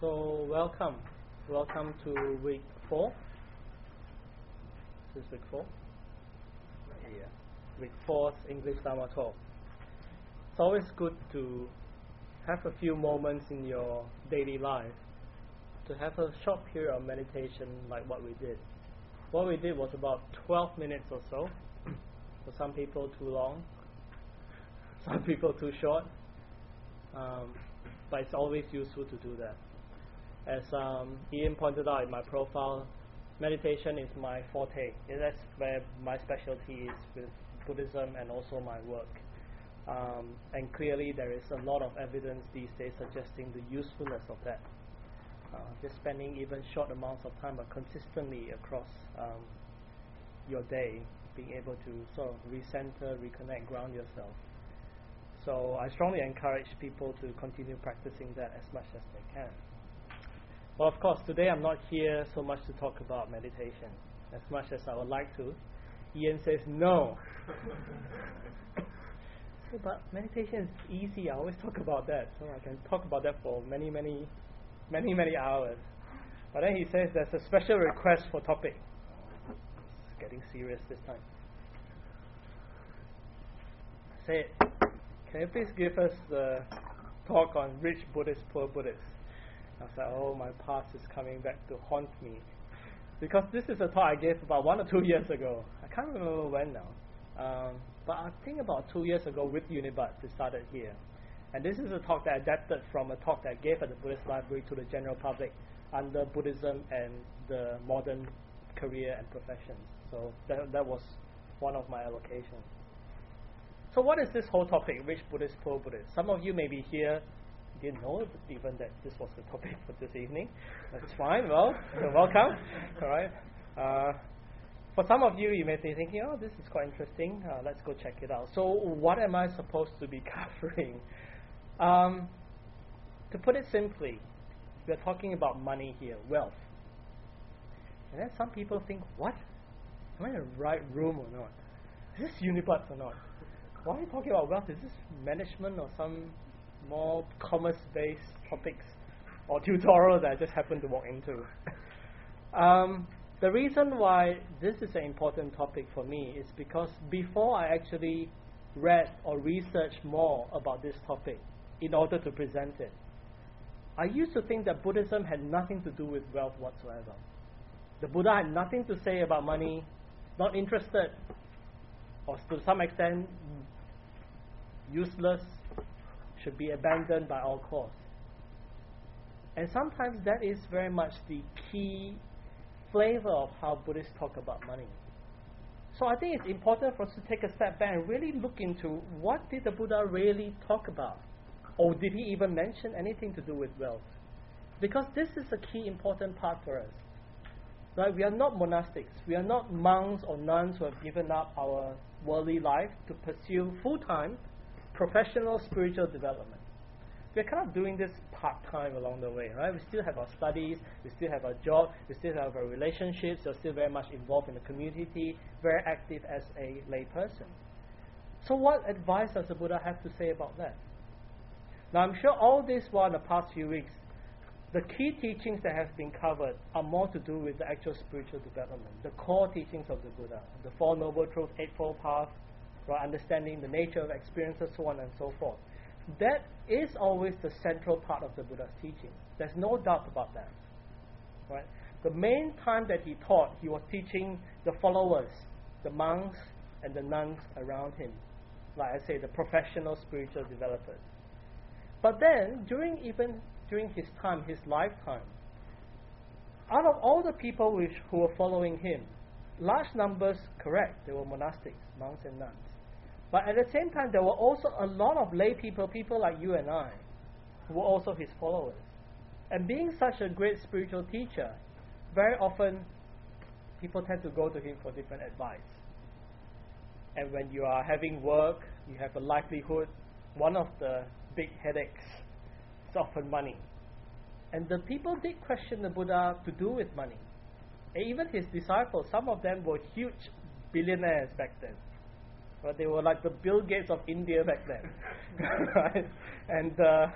So welcome to week 4. This is week 4. Yeah, week 4's English Dharma talk. It's always good to have a few moments in your daily life to have a short period of meditation like what we did. What we did was about 12 minutes or so. For some people too long, some people too short. But it's always useful to do that. As Ian pointed out in my profile, meditation is my forte. That's where my specialty is with Buddhism and also my work. And clearly there is a lot of evidence these days suggesting the usefulness of that. Just spending even short amounts of time but consistently across your day, being able to sort of recenter, reconnect, ground yourself. So I strongly encourage people to continue practicing that as much as they can. Well, of course, today I'm not here so much to talk about meditation, as much as I would like to. Ian says no. But meditation is easy. I always talk about that, so I can talk about that for many hours. But then he says there's a special request for topic. It's getting serious this time. Say, can you please give us the talk on rich Buddhists, poor Buddhists? I was like, oh, my past is coming back to haunt me. Because this is a talk I gave about 1 or 2 years ago. I can't remember when now. But I think about 2 years ago with Unibuds, it started here. And this is a talk that I adapted from a talk that I gave at the Buddhist Library to the general public under Buddhism and the modern career and professions. So that was one of my allocations. So what is this whole topic, rich Buddhist, poor Buddhist? Some of you may be here, didn't know even that this was the topic for this evening. That's fine, well, you're welcome. All right. For some of you, you may be thinking, oh, this is quite interesting. Let's go check it out. So what am I supposed to be covering? To put it simply, we're talking about money here, wealth. And then some people think, what? Am I in the right room or not? Is this Unibuds or not? Why are you talking about wealth? Is this management or some more commerce-based topics or tutorial that I just happened to walk into? The reason why this is an important topic for me is because before I actually read or researched more about this topic in order to present it, I used to think that Buddhism had nothing to do with wealth whatsoever. The Buddha had nothing to say about money, not interested, or to some extent useless, should be abandoned by all costs. And sometimes that is very much the key flavor of how Buddhists talk about money. So I think it's important for us to take a step back and really look into what did the Buddha really talk about? Or did he even mention anything to do with wealth? Because this is a key important part for us. Right? We are not monastics. We are not monks or nuns who have given up our worldly life to pursue full-time professional spiritual development. We're kind of doing this part-time along the way, right? We still have our studies, we still have our job, we still have our relationships, we're still very much involved in the community, very active as a lay person. So what advice does the Buddha have to say about that? Now I'm sure all this while in the past few weeks, the key teachings that have been covered are more to do with the actual spiritual development, the core teachings of the Buddha, the Four Noble Truths, Eightfold Path, right, understanding the nature of experiences, so on and so forth. That is always the central part of the Buddha's teaching. There's no doubt about that. Right? The main time that he taught, he was teaching the followers, the monks and the nuns around him. Like I say, the professional spiritual developers. But then, during his time, his lifetime, out of all the people who were following him, large numbers, correct, they were monastics, monks and nuns. But at the same time, there were also a lot of lay people like you and I, who were also his followers. And being such a great spiritual teacher, very often people tend to go to him for different advice. And when you are having work, you have a livelihood, one of the big headaches is often money. And the people did question the Buddha to do with money. And even his disciples, some of them were huge billionaires back then. But they were like the Bill Gates of India back then. Right? And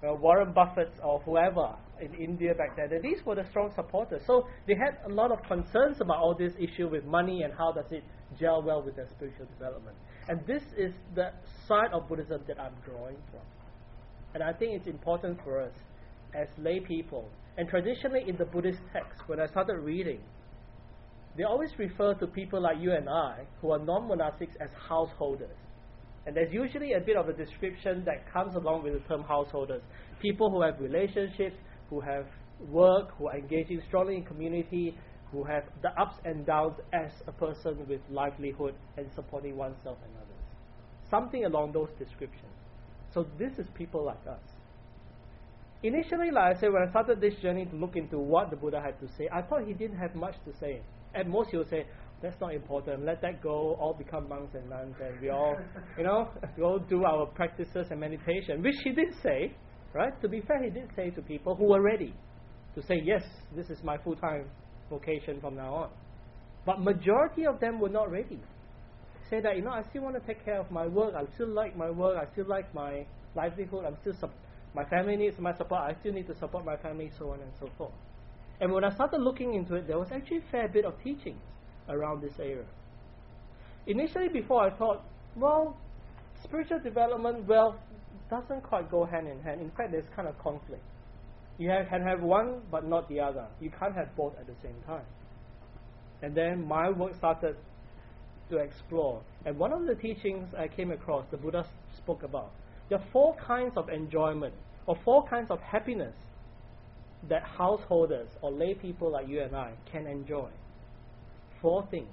Warren Buffett or whoever in India back then. And these were the strong supporters. So they had a lot of concerns about all this issue with money and how does it gel well with their spiritual development. And this is the side of Buddhism that I'm drawing from. And I think it's important for us as lay people. And traditionally in the Buddhist text, when I started reading, they always refer to people like you and I who are non-monastics as householders. And there's usually a bit of a description that comes along with the term householders. People who have relationships, who have work, who are engaging strongly in community, who have the ups and downs as a person with livelihood and supporting oneself and others. Something along those descriptions. So this is people like us. Initially, like I said, when I started this journey to look into what the Buddha had to say, I thought he didn't have much to say. At most he would say, that's not important, let that go, all become monks and nuns, and we all, go do our practices and meditation, which he did say, right? To be fair, he did say to people who were ready to say, yes, this is my full-time vocation from now on. But majority of them were not ready. Say that, I still want to take care of my work, I still like my work, I still like my livelihood, my family needs my support, I still need to support my family, so on and so forth. And when I started looking into it, there was actually a fair bit of teachings around this area. Initially, before, I thought, well, spiritual development, doesn't quite go hand in hand. In fact, there's kind of conflict. You can have one, but not the other. You can't have both at the same time. And then my work started to explore. And one of the teachings I came across, the Buddha spoke about, there are 4 kinds of enjoyment, or 4 kinds of happiness that householders or lay people like you and I can enjoy. 4 things.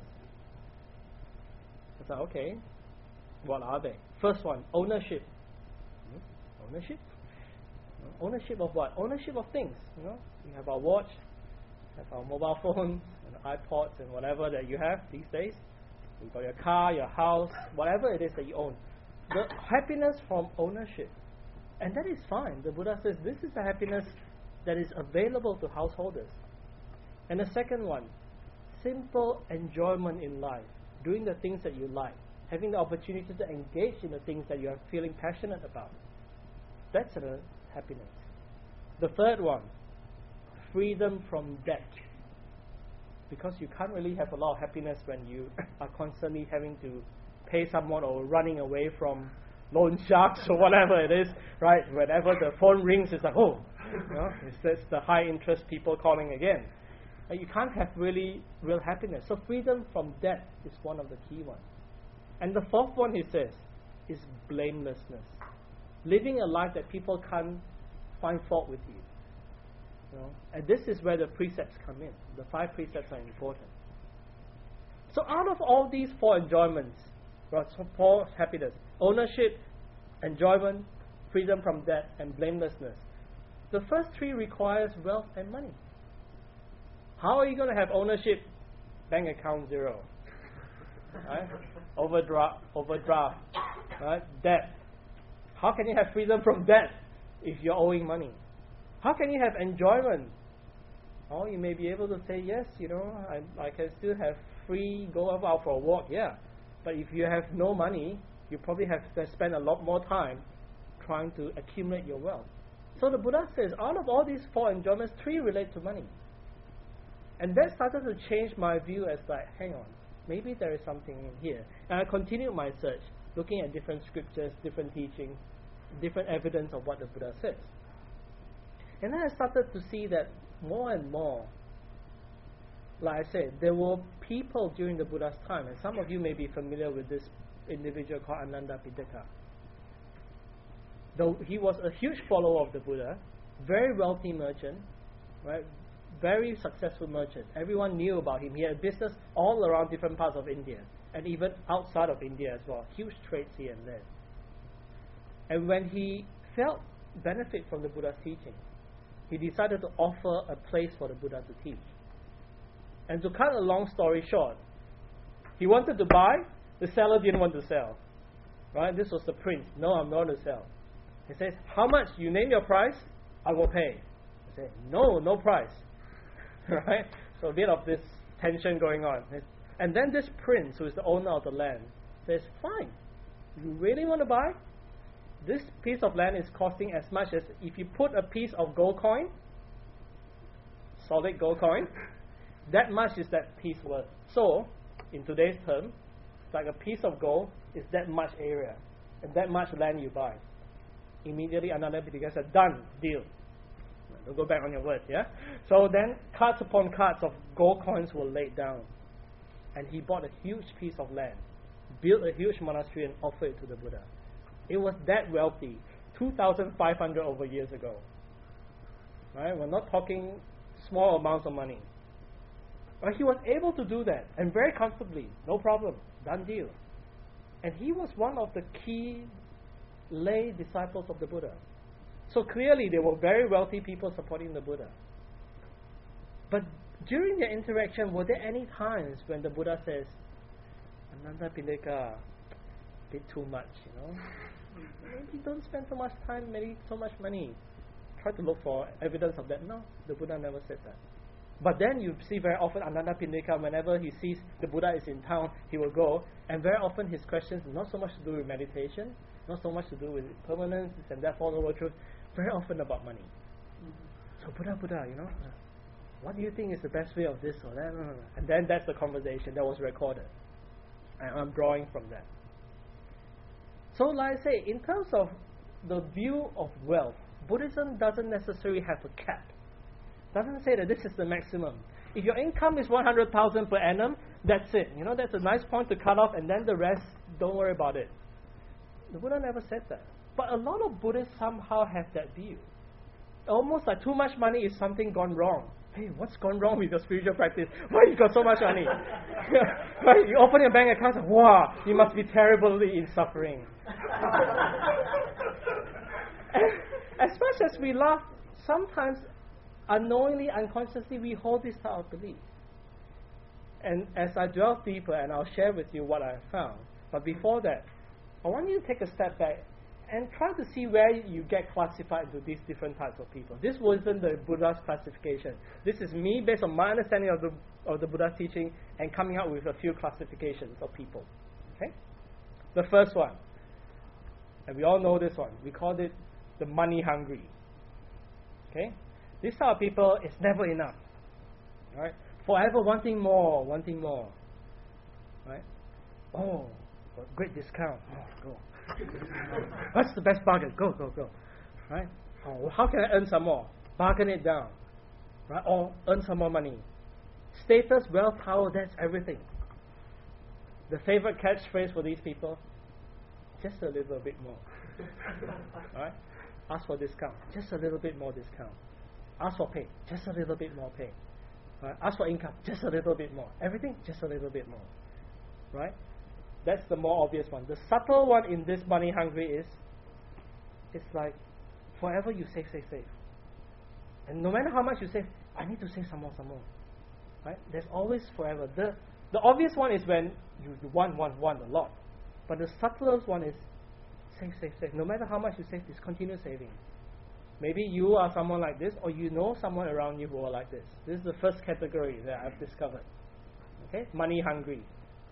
I thought, okay, what are they? First one, ownership. Ownership? Ownership of what? Ownership of things. We have our watch, have our mobile phones, and iPods, and whatever that you have these days. You've got your car, your house, whatever it is that you own. The happiness from ownership. And that is fine. The Buddha says this is a happiness that is available to householders. And the second one, simple enjoyment in life, doing the things that you like, having the opportunity to engage in the things that you are feeling passionate about. That's a happiness. The third one, freedom from debt. Because you can't really have a lot of happiness when you are constantly having to pay someone or running away from loan sharks or whatever it is, right? Whenever the phone rings, it's like, it's the high interest people calling again. You can't have really real happiness. So freedom from debt is one of the key ones. And the fourth one, he says, is blamelessness. Living a life that people can't find fault with you. And this is where the precepts come in. The 5 precepts are important. So out of all these 4 enjoyments, 4 happiness, ownership, enjoyment, freedom from debt, and blamelessness, the first 3 requires wealth and money. How are you going to have ownership? Bank account 0. Right? Overdraft. Right? Debt. How can you have freedom from debt if you're owing money? How can you have enjoyment? You may be able to say, yes, I can still have free, go out for a walk, yeah. But if you have no money, you probably have to spend a lot more time trying to accumulate your wealth. So the Buddha says, out of all these 4 enjoyments, 3 relate to money. And that started to change my view as hang on, maybe there is something in here. And I continued my search, looking at different scriptures, different teachings, different evidence of what the Buddha says. And then I started to see that more and more, like I said, there were people during the Buddha's time, and some of you may be familiar with this individual called Ananda Pitaka. Though he was a huge follower of the Buddha, very wealthy merchant, right? Very successful merchant. Everyone knew about him. He had business all around different parts of India, and even outside of India as well. Huge trades here and there. And when he felt benefit from the Buddha's teaching, he decided to offer a place for the Buddha to teach. And to cut a long story short, he wanted to buy, the seller didn't want to sell. Right? This was the prince. No, I'm not going to sell. He says, how much? You name your price, I will pay. I say, no price. Right? So a bit of this tension going on. And then this prince, who is the owner of the land, says, fine. You really want to buy? this piece of land is costing as much as if you put a piece of gold coin, solid gold coin, that much is that piece worth. So, in today's term, it's like a piece of gold is that much area and that much land you buy. Immediately another Pithiviers said, done, deal. Don't go back on your word, yeah? So then cards upon cards of gold coins were laid down. And he bought a huge piece of land, built a huge monastery and offered it to the Buddha. It was that wealthy, 2,500 over years ago. Right? We're not talking small amounts of money. But he was able to do that, and very comfortably, no problem, done deal. And he was one of the key lay disciples of the Buddha. So clearly there were very wealthy people supporting the Buddha. But during their interaction, were there any times when the Buddha says, Ananda Pindika, bit too much, maybe don't spend so much time, maybe so much money. Try to look for evidence of that. No, the Buddha never said that. But then you see very often Ananda Pindika, whenever he sees the Buddha is in town, he will go, and very often his questions not so much to do with meditation, not so much to do with permanence and therefore noble truth, very often about money. So Buddha, what do you think is the best way of this or that? And then that's the conversation that was recorded. And I'm drawing from that. So like I say, in terms of the view of wealth, Buddhism doesn't necessarily have a cap. Doesn't say that this is the maximum. If your income is 100,000 per annum, that's it. That's a nice point to cut off, and then the rest, don't worry about it. The Buddha never said that. But a lot of Buddhists somehow have that view. Almost like too much money is something gone wrong. Hey, what's gone wrong with your spiritual practice? Why you got so much money? Right? You open your bank account and wow, you must be terribly in suffering. As much as we laugh, sometimes unknowingly, unconsciously, we hold this type of belief. And as I delve deeper, and I'll share with you what I have found, but before that, I want you to take a step back and try to see where you get classified into these different types of people. This wasn't the Buddha's classification. This is me based on my understanding of the Buddha's teaching and coming up with a few classifications of people. Okay? The first one, and we all know this one, we called it the money hungry. Okay? These type of people, it's never enough. Right? Forever wanting more. Right? Oh, great discount. Oh, go. What's the best bargain? Go. Right? Oh, how can I earn some more? Bargain it down. Right? Or earn some more money. Status, wealth, power, that's everything. The favorite catchphrase for these people, just a little bit more. Right? Ask for discount, just a little bit more discount. Ask for pay, just a little bit more pay. Right? Ask for income, just a little bit more. Everything, just a little bit more. Right? That's the more obvious one. The subtle one in this money hungry is, it's like, forever you save. And no matter how much you save, I need to save some more. Right? There's always forever. The obvious one is when you want a lot. But the subtlest one is, save. No matter how much you save, just continue saving. Maybe you are someone like this, or you know someone around you who are like this. This is the first category that I've discovered. Okay? Money hungry.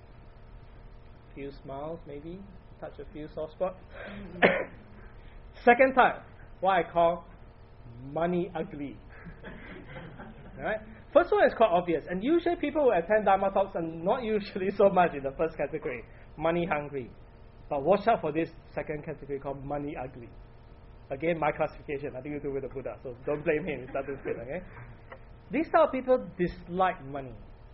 Few smiles, maybe. Touch a few soft spots. Second type, what I call money ugly. Alright? First one is quite obvious, and usually people who attend Dharma talks are not usually so much in the first category, money hungry. But watch out for this second category called money ugly. Again, my classification, nothing to do with the Buddha, so don't blame him, it doesn't fit, okay? These type of people dislike money.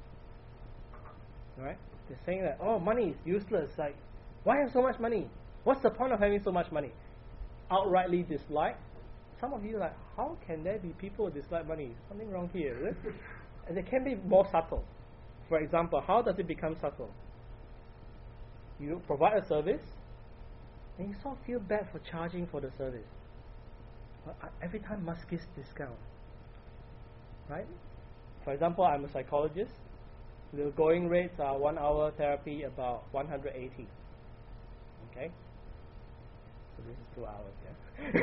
Right? They're saying that, oh, money is useless. Like, why have so much money? What's the point of having so much money? Outrightly dislike. Some of you are like, how can there be people who dislike money? Something wrong here, is it? And it can be more subtle. For example, how does it become subtle? You provide a service, and you sort of feel bad for charging for the service. Well, every time must give discount. Right? For example, I'm a psychologist. The going rates are 1 hour therapy about 180. Okay? So this is 2 hours, yeah?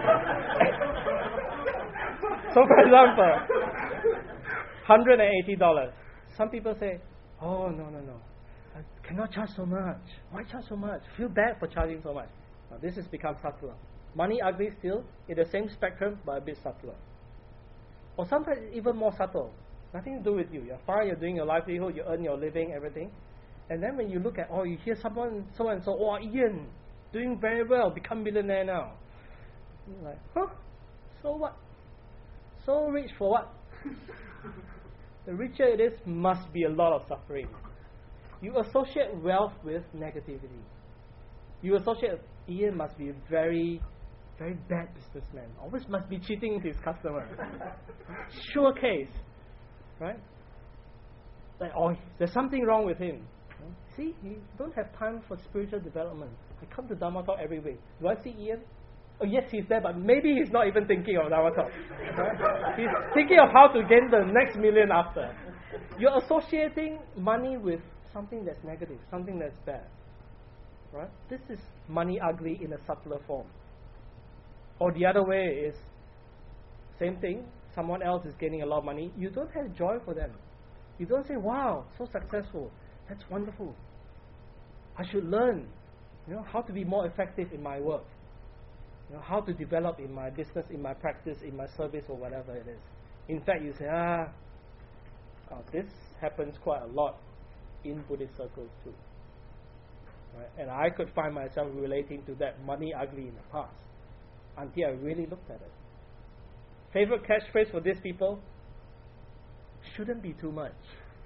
So for example, $180. Some people say, oh, no. I cannot charge so much. Why charge so much? Feel bad for charging so much. Now this has become subtler. Money ugly still in the same spectrum, but a bit subtler. Or sometimes even more subtle. Nothing to do with you. You're fine, you're doing your livelihood, you earn your living, everything. And then when you look at, you hear someone so and so, Ian, doing very well, become millionaire now. You're like, so what? So rich for what? The richer it is, must be a lot of suffering. You associate wealth with negativity. You associate Ian must be a very, very bad businessman. Always must be cheating his customer. Sure case. Right? Like, there's something wrong with him. See, you don't have time for spiritual development. I come to Dharma Talk every week. Do I see Ian? Oh yes, he's there, but maybe he's not even thinking of Dharma Talk. Right? He's thinking of how to gain the next million after. You're associating money with something that's negative, something that's bad. Right? This is money ugly in a subtler form. Or the other way is, same thing, someone else is gaining a lot of money, you don't have joy for them. You don't say, wow, so successful, that's wonderful. I should learn, how to be more effective in my work. How to develop in my business, in my practice, in my service, or whatever it is. In fact, you say, this happens quite a lot in Buddhist circles too. Right? And I could find myself relating to that money ugly in the past until I really looked at it. Favorite catchphrase for these people? Shouldn't be too much.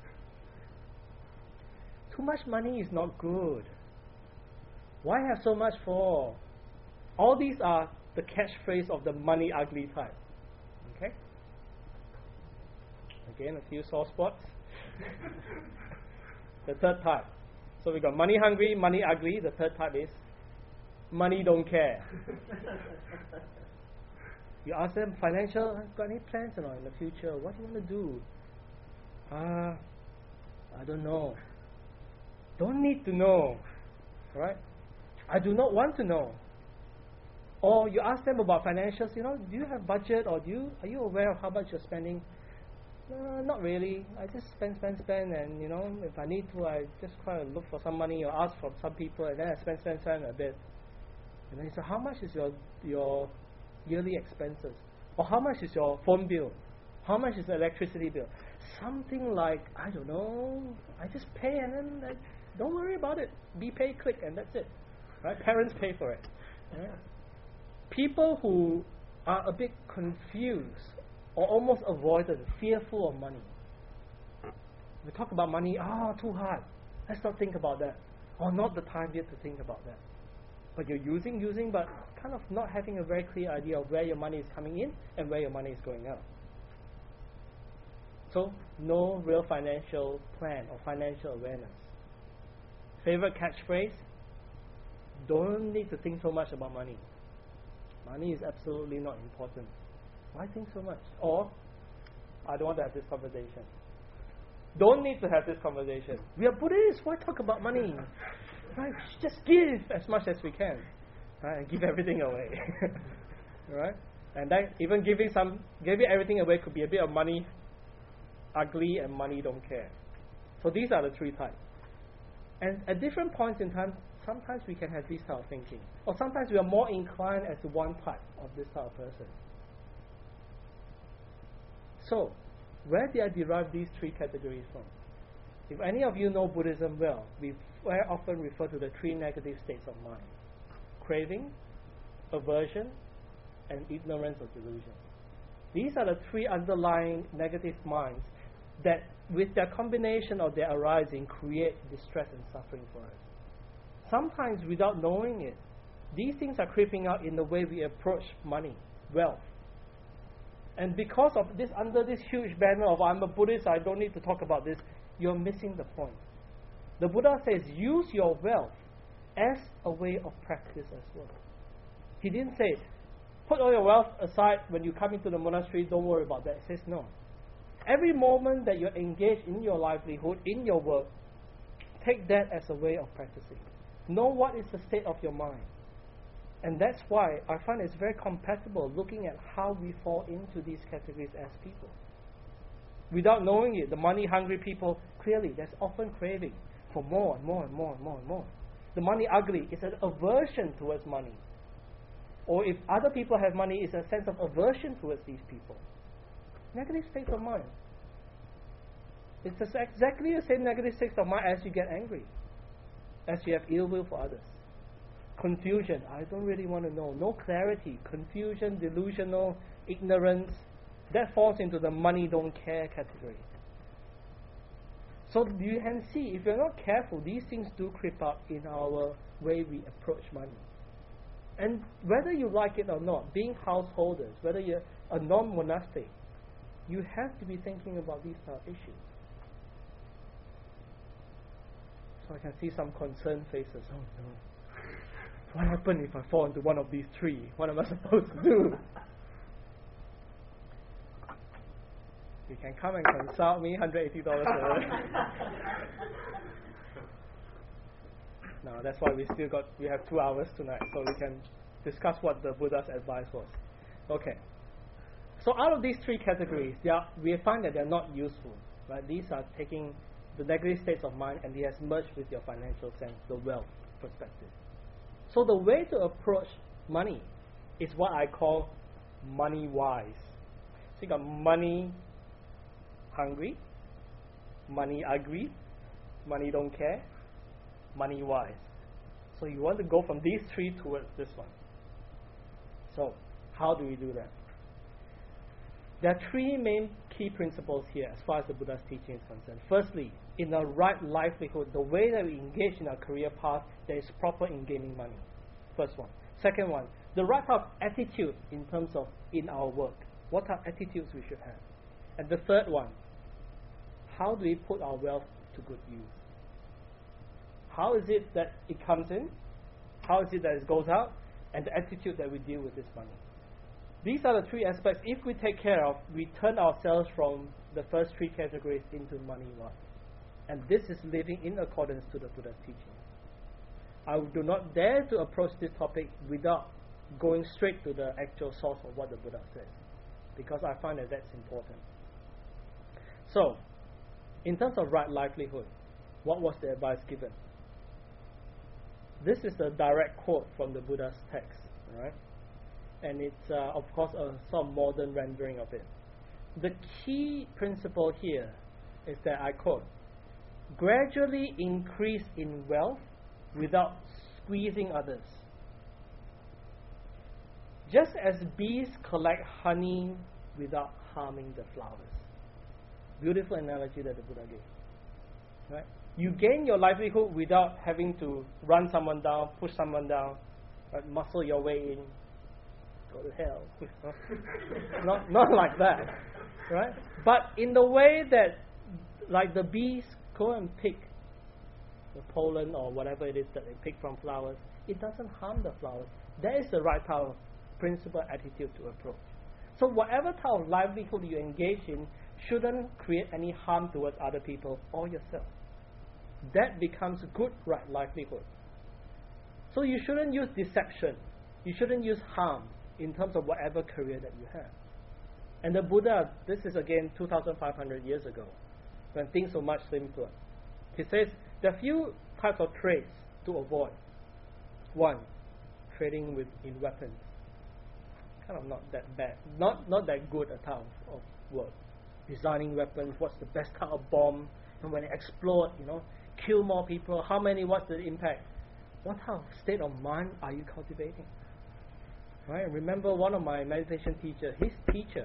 Too much money is not good. Why have so much for? All these are the catchphrase of the money ugly type. Okay? Again, a few sore spots. The third type. So we got money hungry, money ugly. The third type is money don't care. You ask them, financial, got any plans or not in the future? What do you want to do? I don't know. Don't need to know. Right? I do not want to know. Or you ask them about financials, do you have budget or are you aware of how much you're spending? Not really. I just spend, and if I need to, I just try to look for some money or ask from some people, and then I spend a bit. And then you say, how much is your yearly expenses? Or how much is your phone bill? How much is the electricity bill? Something like, I don't know, I just pay and then don't worry about it. Be pay, click, and that's it. Right? Parents pay for it. Right? People who are a bit confused or almost avoidant, fearful of money. We talk about money, too hard. Let's not think about that. Or not the time yet to think about that. But you're using, but kind of not having a very clear idea of where your money is coming in and where your money is going out. So, no real financial plan or financial awareness. Favorite catchphrase? Don't need to think so much about money. Money is absolutely not important. Why think so much? Or, I don't want to have this conversation. Don't need to have this conversation. We are Buddhists, why talk about money? Right? Just give as much as we can. Right? And give everything away. Right? And that even giving everything away could be a bit of money ugly and money don't care. So these are the three types. And at different points in time, sometimes we can have this type of thinking. Or sometimes we are more inclined as to one type of this type of person. So, where did I derive these three categories from? If any of you know Buddhism well, we very often refer to the three negative states of mind. Craving, aversion, and ignorance or delusion. These are the three underlying negative minds that, with their combination or their arising, create distress and suffering for us. Sometimes without knowing it, these things are creeping out in the way we approach money, wealth. And because of this, under this huge banner of I'm a Buddhist, I don't need to talk about this, you're missing the point. The Buddha says, use your wealth as a way of practice as well. He didn't say, put all your wealth aside when you come into the monastery, don't worry about that. He says, no. Every moment that you're engaged in your livelihood, in your work, take that as a way of practicing. Know what is the state of your mind. And that's why I find it's very compatible looking at how we fall into these categories as people. Without knowing it, the money-hungry people, clearly, there's often craving for more and more and more and more and more. the money ugly, it's an aversion towards money. Or if other people have money, it's a sense of aversion towards these people. Negative states of mind. It's exactly the same negative states of mind as you get angry, as you have ill will for others. Confusion, I don't really want to know. No clarity, confusion, delusional, ignorance, that falls into the money don't care category. So you can see, if you're not careful, these things do creep up in our way we approach money. And whether you like it or not, being householders, whether you're a non-monastic, you have to be thinking about these type of issues. So I can see some concerned faces. Oh no. What happens if I fall into one of these three? What am I supposed to do? You can come and consult me, $180 No, that's why we have 2 hours tonight, so we can discuss what the Buddha's advice was. Okay. So out of these three categories, we find that they're not useful. Right? These are taking the negative states of mind and it has merged with your financial sense, the wealth perspective. So the way to approach money is what I call money wise. So you got money hungry, money ugly, money don't care, money wise. So you want to go from these three towards this one. So how do we do that? There are three main key principles here as far as the Buddha's teaching is concerned. Firstly, in a right livelihood, the way that we engage in our career path, there is proper in gaining money. First one. Second one, the right type of attitude in terms of in our work. What type of attitudes we should have. And the third one, how do we put our wealth to good use? How is it that it comes in? How is it that it goes out? And the attitude that we deal with this money. These are the three aspects. If we take care of, we turn ourselves from the first three categories into money one. And this is living in accordance to the Buddha's teaching. I do not dare to approach this topic without going straight to the actual source of what the Buddha says, because I find that that's important. So, in terms of right livelihood, what was the advice given? This is a direct quote from the Buddha's text, right? And it's, of course, a sort of modern rendering of it. The key principle here is that, I quote, gradually increase in wealth without squeezing others. Just as bees collect honey without harming the flowers. Beautiful analogy that the Buddha gave. Right? You gain your livelihood without having to run someone down, push someone down, right? Muscle your way in, go to hell. not like that, right? But in the way that, like the bees go and pick the pollen or whatever it is that they pick from flowers, it doesn't harm the flowers. That is the right type of principle attitude to approach. So whatever type of livelihood you engage in shouldn't create any harm towards other people or yourself. That becomes good right livelihood. So you shouldn't use deception. You shouldn't use harm in terms of whatever career that you have. And the Buddha, this is again 2,500 years ago, when things were much simpler. He says there are few types of trades to avoid. One, trading in weapons. Kind of not that bad, not that good a type of work. Designing weapons, what's the best type of bomb, and when it explodes, kill more people, how many, what's the impact? What type of state of mind are you cultivating? Right? Remember one of my meditation teachers, his teacher,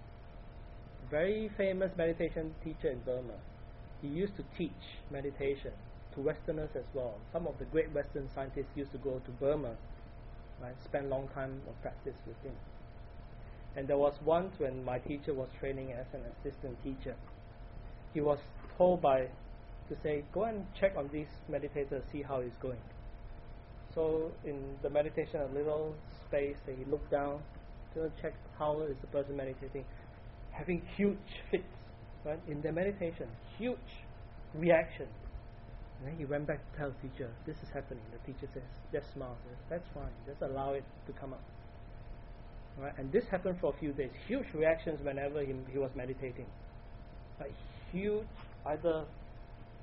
very famous meditation teacher in Burma, he used to teach meditation to Westerners as well. Some of the great Western scientists used to go to Burma, right, spend long time of practice with him. And there was once when my teacher was training as an assistant teacher, he was told to say, go and check on these meditators, see how it's going. So in the meditation, a little space, he looked down to check how is the person meditating, having huge fits, right, in their meditation, huge reaction. And then he went back to tell the teacher, this is happening. The teacher says, just smile, says, that's fine, just allow it to come up. Right? And this happened for a few days. Huge reactions whenever he was meditating. Like huge, either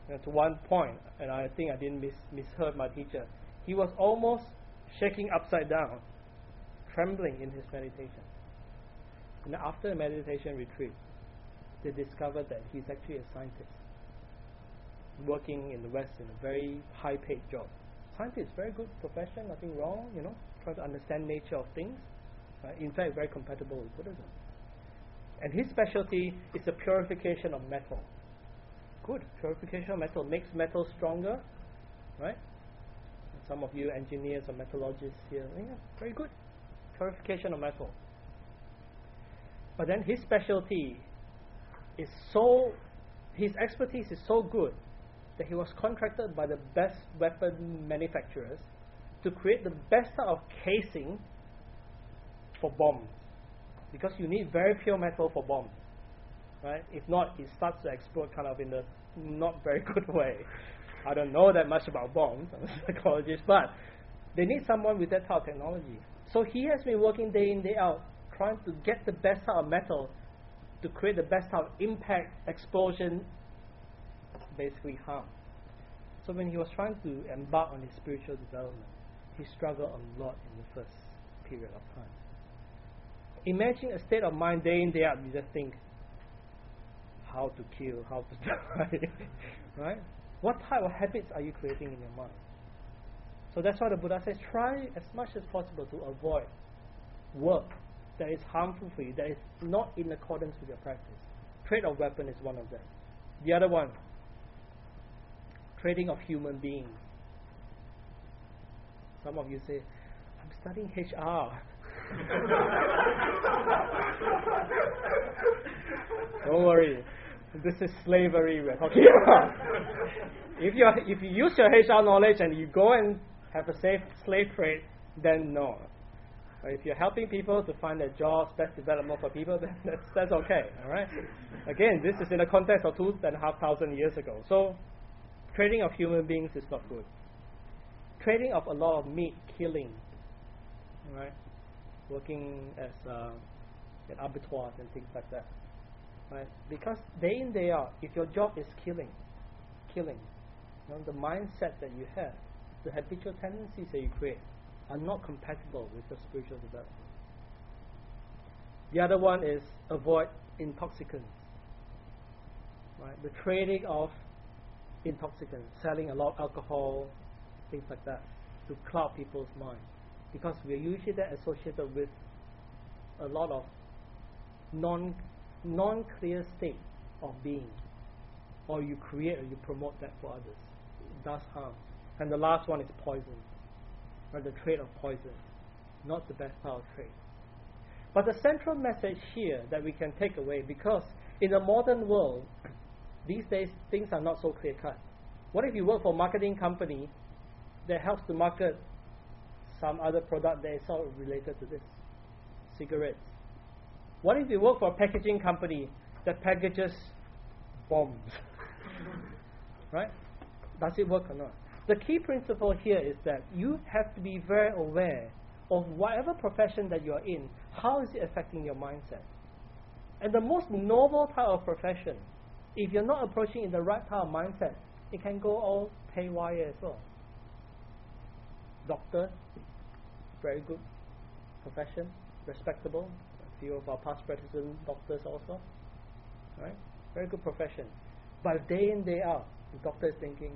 To one point, and I think I didn't misheard my teacher, he was almost shaking upside down, trembling in his meditation. And after a meditation retreat, they discovered that he's actually a scientist, working in the West in a very high-paid job. Scientist, very good profession, nothing wrong, trying to understand nature of things. In fact, very compatible with Buddhism. And his specialty is the purification of metal. Good, purification of metal makes metal stronger, right? Some of you engineers or metallurgists here, very good, purification of metal. But then his specialty is his expertise is so good that he was contracted by the best weapon manufacturers to create the best type of casing for bombs, because you need very pure metal for bombs, right? If not, it starts to explode kind of in a not very good way. I don't know that much about bombs, I'm a psychologist, but they need someone with that type of technology. So he has been working day in, day out, trying to get the best type of metal to create the best type of impact, explosion, basically harm. So when he was trying to embark on his spiritual development, he struggled a lot in the first period of time. Imagine a state of mind day in, day out, you just think, how to kill, how to die, right? What type of habits are you creating in your mind? So that's why the Buddha says, try as much as possible to avoid work that is harmful for you, that is not in accordance with your practice. Trade of weapon is one of them. The other one, trading of human beings. Some of you say, I'm studying HR. Don't worry, this is slavery we're talking about. If you use your HR knowledge and you go and have a safe slave trade, then no. But if you're helping people to find their jobs, best development for people, then that's okay. All right. Again, this is in the context of 2,500 years ago. So, trading of human beings is not good. Trading of a lot of meat, killing, all right, working as at abattoirs and things like that, right? Because day in, day out, if your job is killing, the mindset that you have, the habitual tendencies that you create are not compatible with your spiritual development. The other one is avoid intoxicants, right? The trading of intoxicants, selling a lot of alcohol, things like that, to cloud people's mind, because we are usually associated with a lot of non-clear state of being, or you create or you promote that for others. It does harm. And the last one is poison, or the trade of poison. Not the best part of trade. But the central message here that we can take away, because in the modern world, these days things are not so clear cut. What if you work for a marketing company that helps to market some other product that is not related to this? Cigarettes. What if you work for a packaging company that packages bombs? Right? Does it work or not? The key principle here is that you have to be very aware of whatever profession that you are in, how is it affecting your mindset? And the most noble type of profession, if you're not approaching in the right type of mindset, it can go all haywire as well. Doctor, very good profession, respectable. A few of our past practicing doctors also, right? Very good profession. But day in, day out, the doctor is thinking,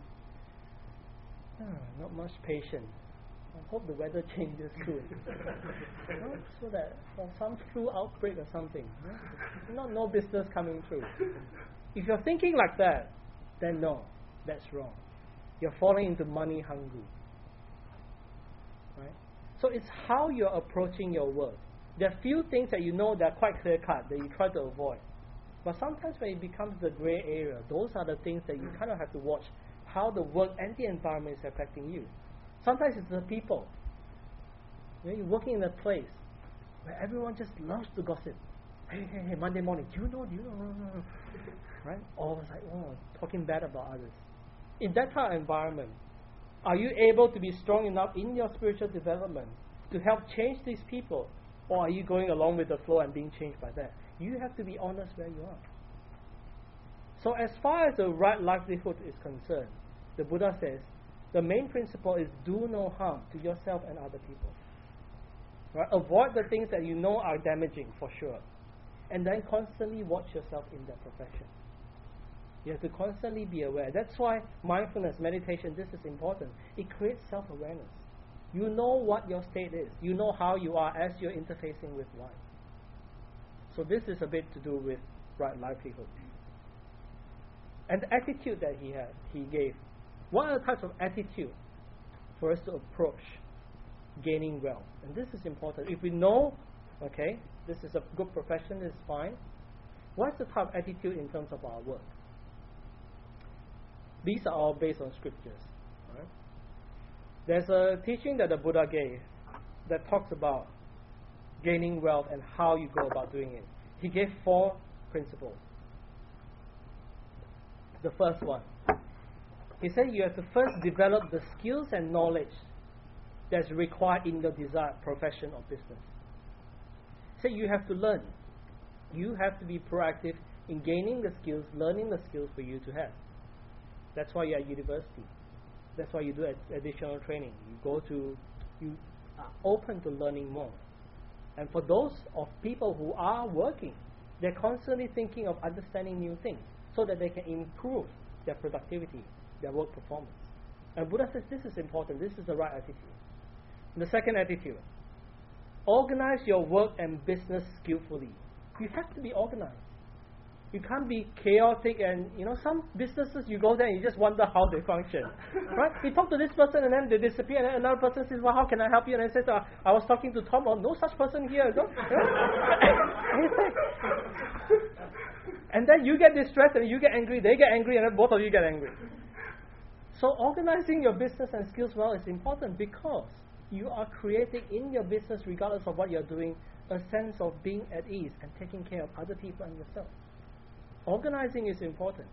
not much patience. I hope the weather changes soon. So that some flu outbreak or something. No business coming through. If you're thinking like that, then no, that's wrong. You're falling into money hungry. Right? So it's how you're approaching your work. There are few things that you know that are quite clear cut that you try to avoid. But sometimes when it becomes the grey area, those are the things that you kind of have to watch how the work and the environment is affecting you. Sometimes it's the people. You're working in a place where everyone just loves to gossip. Hey, Monday morning, do you know? Right? Or it's like, talking bad about others. In that kind of environment, are you able to be strong enough in your spiritual development to help change these people? Or are you going along with the flow and being changed by that? You have to be honest where you are. So as far as the right livelihood is concerned, the Buddha says, the main principle is do no harm to yourself and other people. Right? Avoid the things that you know are damaging for sure. And then constantly watch yourself in that profession. You have to constantly be aware. That's why mindfulness, meditation, this is important. It creates self-awareness. You know what your state is. You know how you are as you're interfacing with life. So this is a bit to do with right livelihood. And the attitude that he gave. What are the types of attitude for us to approach gaining wealth? And this is important. If we know, okay, this is a good profession, this is fine. What's the type of attitude in terms of our work? These are all based on scriptures. Right? There's a teaching that the Buddha gave that talks about gaining wealth and how you go about doing it. He gave 4 principles. The first one, he said you have to first develop the skills and knowledge that's required in your desired profession or business. He said you have to learn. You have to be proactive in gaining the skills, learning the skills for you to have. That's why you're at university. That's why you do additional training. You are open to learning more. And for those of people who are working, they're constantly thinking of understanding new things so that they can improve their productivity, their work performance. And Buddha says this is important. This is the right attitude. The second attitude, organize your work and business skillfully. You have to be organized. You can't be chaotic, and some businesses you go there and you just wonder how they function. Right? You talk to this person and then they disappear, and then another person says, well, how can I help you? And I said, I was talking to Tom. Oh, no such person here. No? And then you get distressed and you get angry, they get angry, and then both of you get angry. So organizing your business and skills well is important because you are creating in your business, regardless of what you're doing, a sense of being at ease and taking care of other people and yourself. Organizing is important.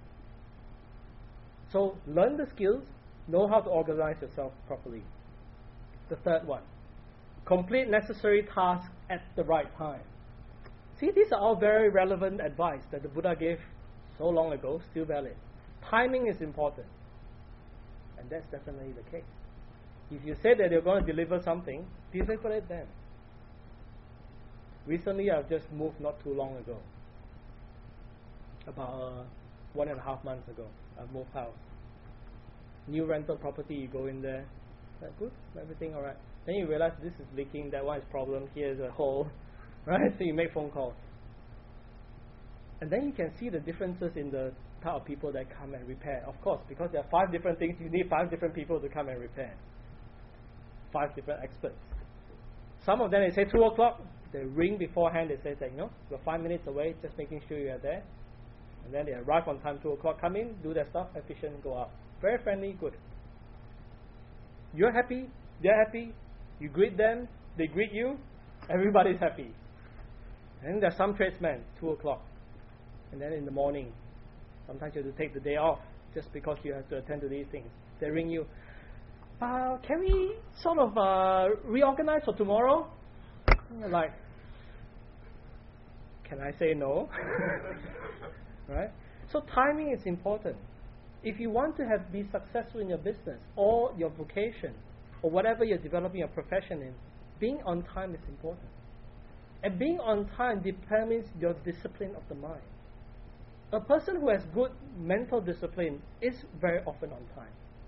So learn the skills, know how to organize yourself properly. The third one, complete necessary tasks at the right time. See, these are all very relevant advice that the Buddha gave so long ago, still valid. Timing is important. And that's definitely the case. If you say that you're going to deliver something, deliver it then. Recently, I've just moved not too long ago. About 1.5 months ago, I've moved house. New rental property, you go in there. Good, everything alright. Then you realize this is leaking, that one is problem, here's a hole. Right? So you make phone calls. And then you can see the differences in the type of people that come and repair. Of course, because there are 5 different things, you need 5 different people to come and repair. 5 different experts. Some of them, they say 2 o'clock, they ring beforehand, they say that, you're 5 minutes away, just making sure you are there. And then they arrive on time, 2 o'clock, come in, do their stuff, efficient, go out. Very friendly, good. You're happy, they're happy, you greet them, they greet you, everybody's happy. And there's some tradesmen, 2 o'clock. And then in the morning, sometimes you have to take the day off just because you have to attend to these things. They ring you, can we sort of reorganize for tomorrow? And you're like, can I say no? Right? So timing is important. If you want to be successful in your business or your vocation or whatever you're developing your profession in, being on time is important. And being on time determines your discipline of the mind. A person who has good mental discipline is very often on time.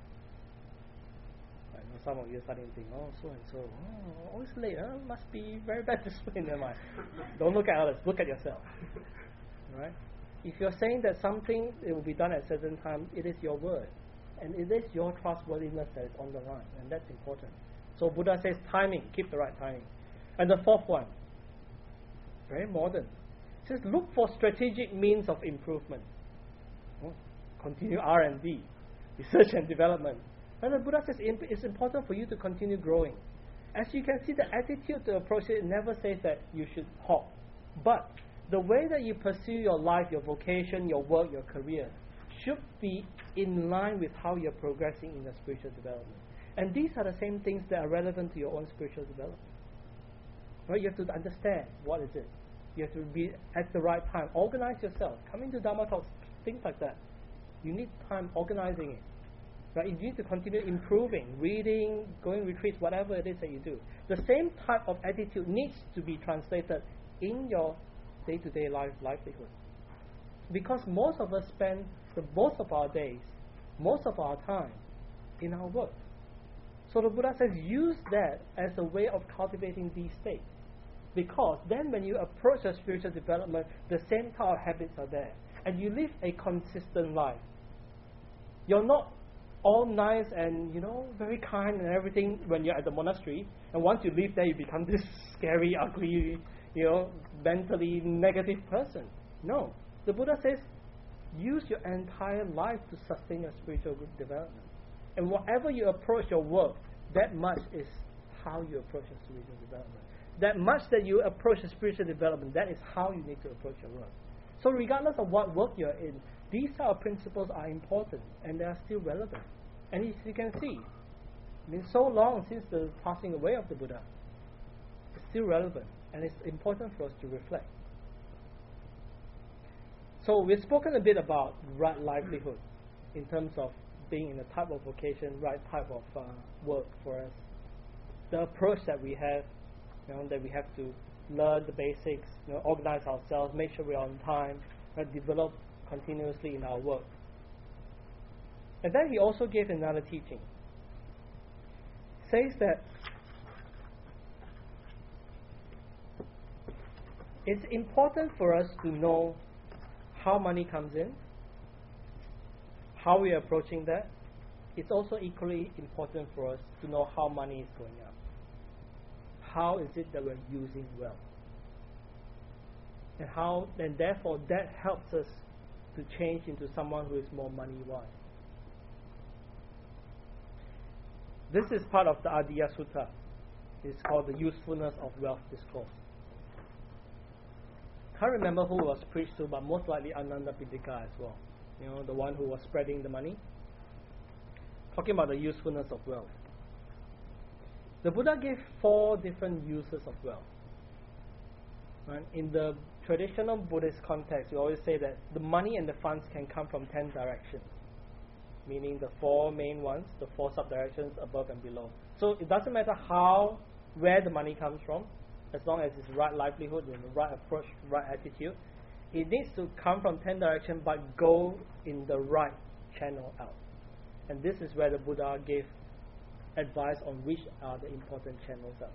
I know some of you are starting to think, so and so, always late, must be very bad discipline. Never mind. Don't look at others, look at yourself. Right? If you're saying that something it will be done at a certain time, it is your word. And it is your trustworthiness that is on the line. And that's important. So Buddha says timing, keep the right timing. And the fourth one, very modern. It says look for strategic means of improvement. Continue R&D, research and development. And the Buddha says it's important for you to continue growing. As you can see, the attitude to approach it never says that you should halt. But the way that you pursue your life, your vocation, your work, your career should be in line with how you're progressing in your spiritual development. And these are the same things that are relevant to your own spiritual development. Right? You have to understand what is it. You have to be at the right time. Organize yourself. Come into Dharma talks things like that. You need time organizing it. Right? You need to continue improving, reading, going retreats, whatever it is that you do. The same type of attitude needs to be translated in your day-to-day livelihood. Because most of us spend most of our days, most of our time in our work. So the Buddha says use that as a way of cultivating these states. Because then when you approach your spiritual development, the same type of habits are there. And you live a consistent life. You're not all nice and, very kind and everything when you're at the monastery. And once you leave there, you become this scary, ugly, mentally negative person. No. The Buddha says, use your entire life to sustain your spiritual development. And whatever you approach your work, that much is how you approach your spiritual development. That much that you approach your spiritual development, that is how you need to approach your work. So regardless of what work you're in, these type of principles are important and they are still relevant. And as you can see, it's been so long since the passing away of the Buddha. It's still relevant and it's important for us to reflect. So we've spoken a bit about right livelihood in terms of being in a type of vocation, right type of work for us. The approach that we have, that we have to learn the basics, organize ourselves, make sure we're on time, develop continuously in our work. And then he also gave another teaching. Says that it's important for us to know how money comes in, how we are approaching that. It's also equally important for us to know how money is going up. How is it that we're using wealth? And therefore that helps us to change into someone who is more money wise. This is part of the Adiya Sutta. It's called the Usefulness of Wealth Discourse. Can't remember who was preached to, but most likely Ananda Pitaka as well. The one who was spreading the money. Talking about the usefulness of wealth. The Buddha gave 4 different uses of wealth. Right? In the traditional Buddhist context, we always say that the money and the funds can come from 10 directions. Meaning the 4 main ones, the 4 sub-directions above and below. So it doesn't matter where the money comes from, as long as it's right livelihood and the right approach, right attitude. It needs to come from 10 directions but go in the right channel out. And this is where the Buddha gave advice on which are the important channels out.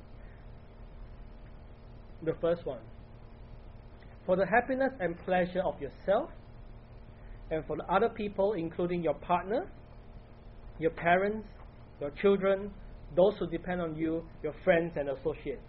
The first one, for the happiness and pleasure of yourself and for the other people, including your partner, your parents, your children, those who depend on you, your friends and associates.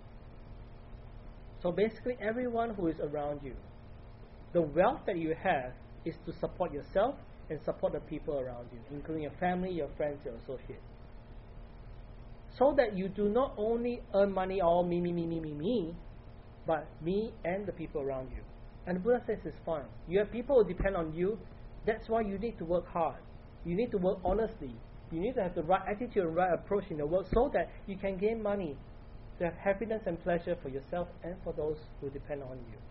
So basically everyone who is around you. The wealth that you have is to support yourself and support the people around you, including your family, your friends, your associates. So that you do not only earn money all me, but me and the people around you. And the Buddha says it's fine. You have people who depend on you. That's why you need to work hard. You need to work honestly. You need to have the right attitude and right approach in your work so that you can gain money to have happiness and pleasure for yourself and for those who depend on you.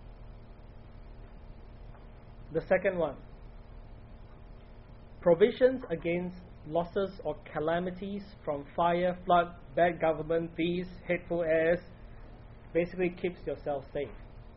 The second one, provisions against losses or calamities from fire, flood, bad government, thieves, hateful heirs, basically keeps yourself safe.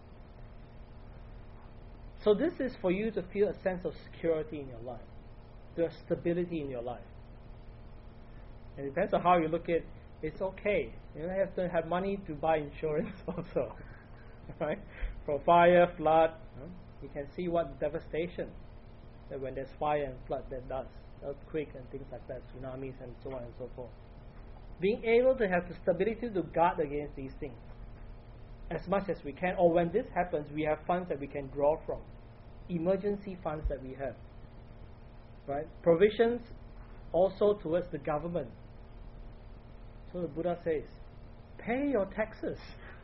So this is for you to feel a sense of security in your life, to have stability in your life. And it depends on how you look at it. It's okay. You don't have to have money to buy insurance also. Right? For fire, flood, you can see what devastation that when there's fire and flood that does. Earthquake and things like that, tsunamis and so on and so forth. Being able to have the stability to guard against these things as much as we can, or when this happens, we have funds that we can draw from. Emergency funds that we have. Right? Provisions also towards the government. So the Buddha says, pay your taxes.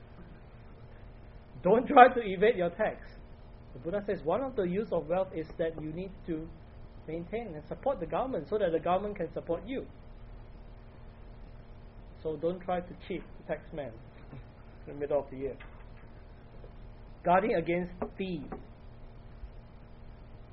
Don't try to evade your tax. The Buddha says one of the use of wealth is that you need to maintain and support the government so that the government can support you. So don't try to cheat the taxman in the middle of the year. Guarding against thieves.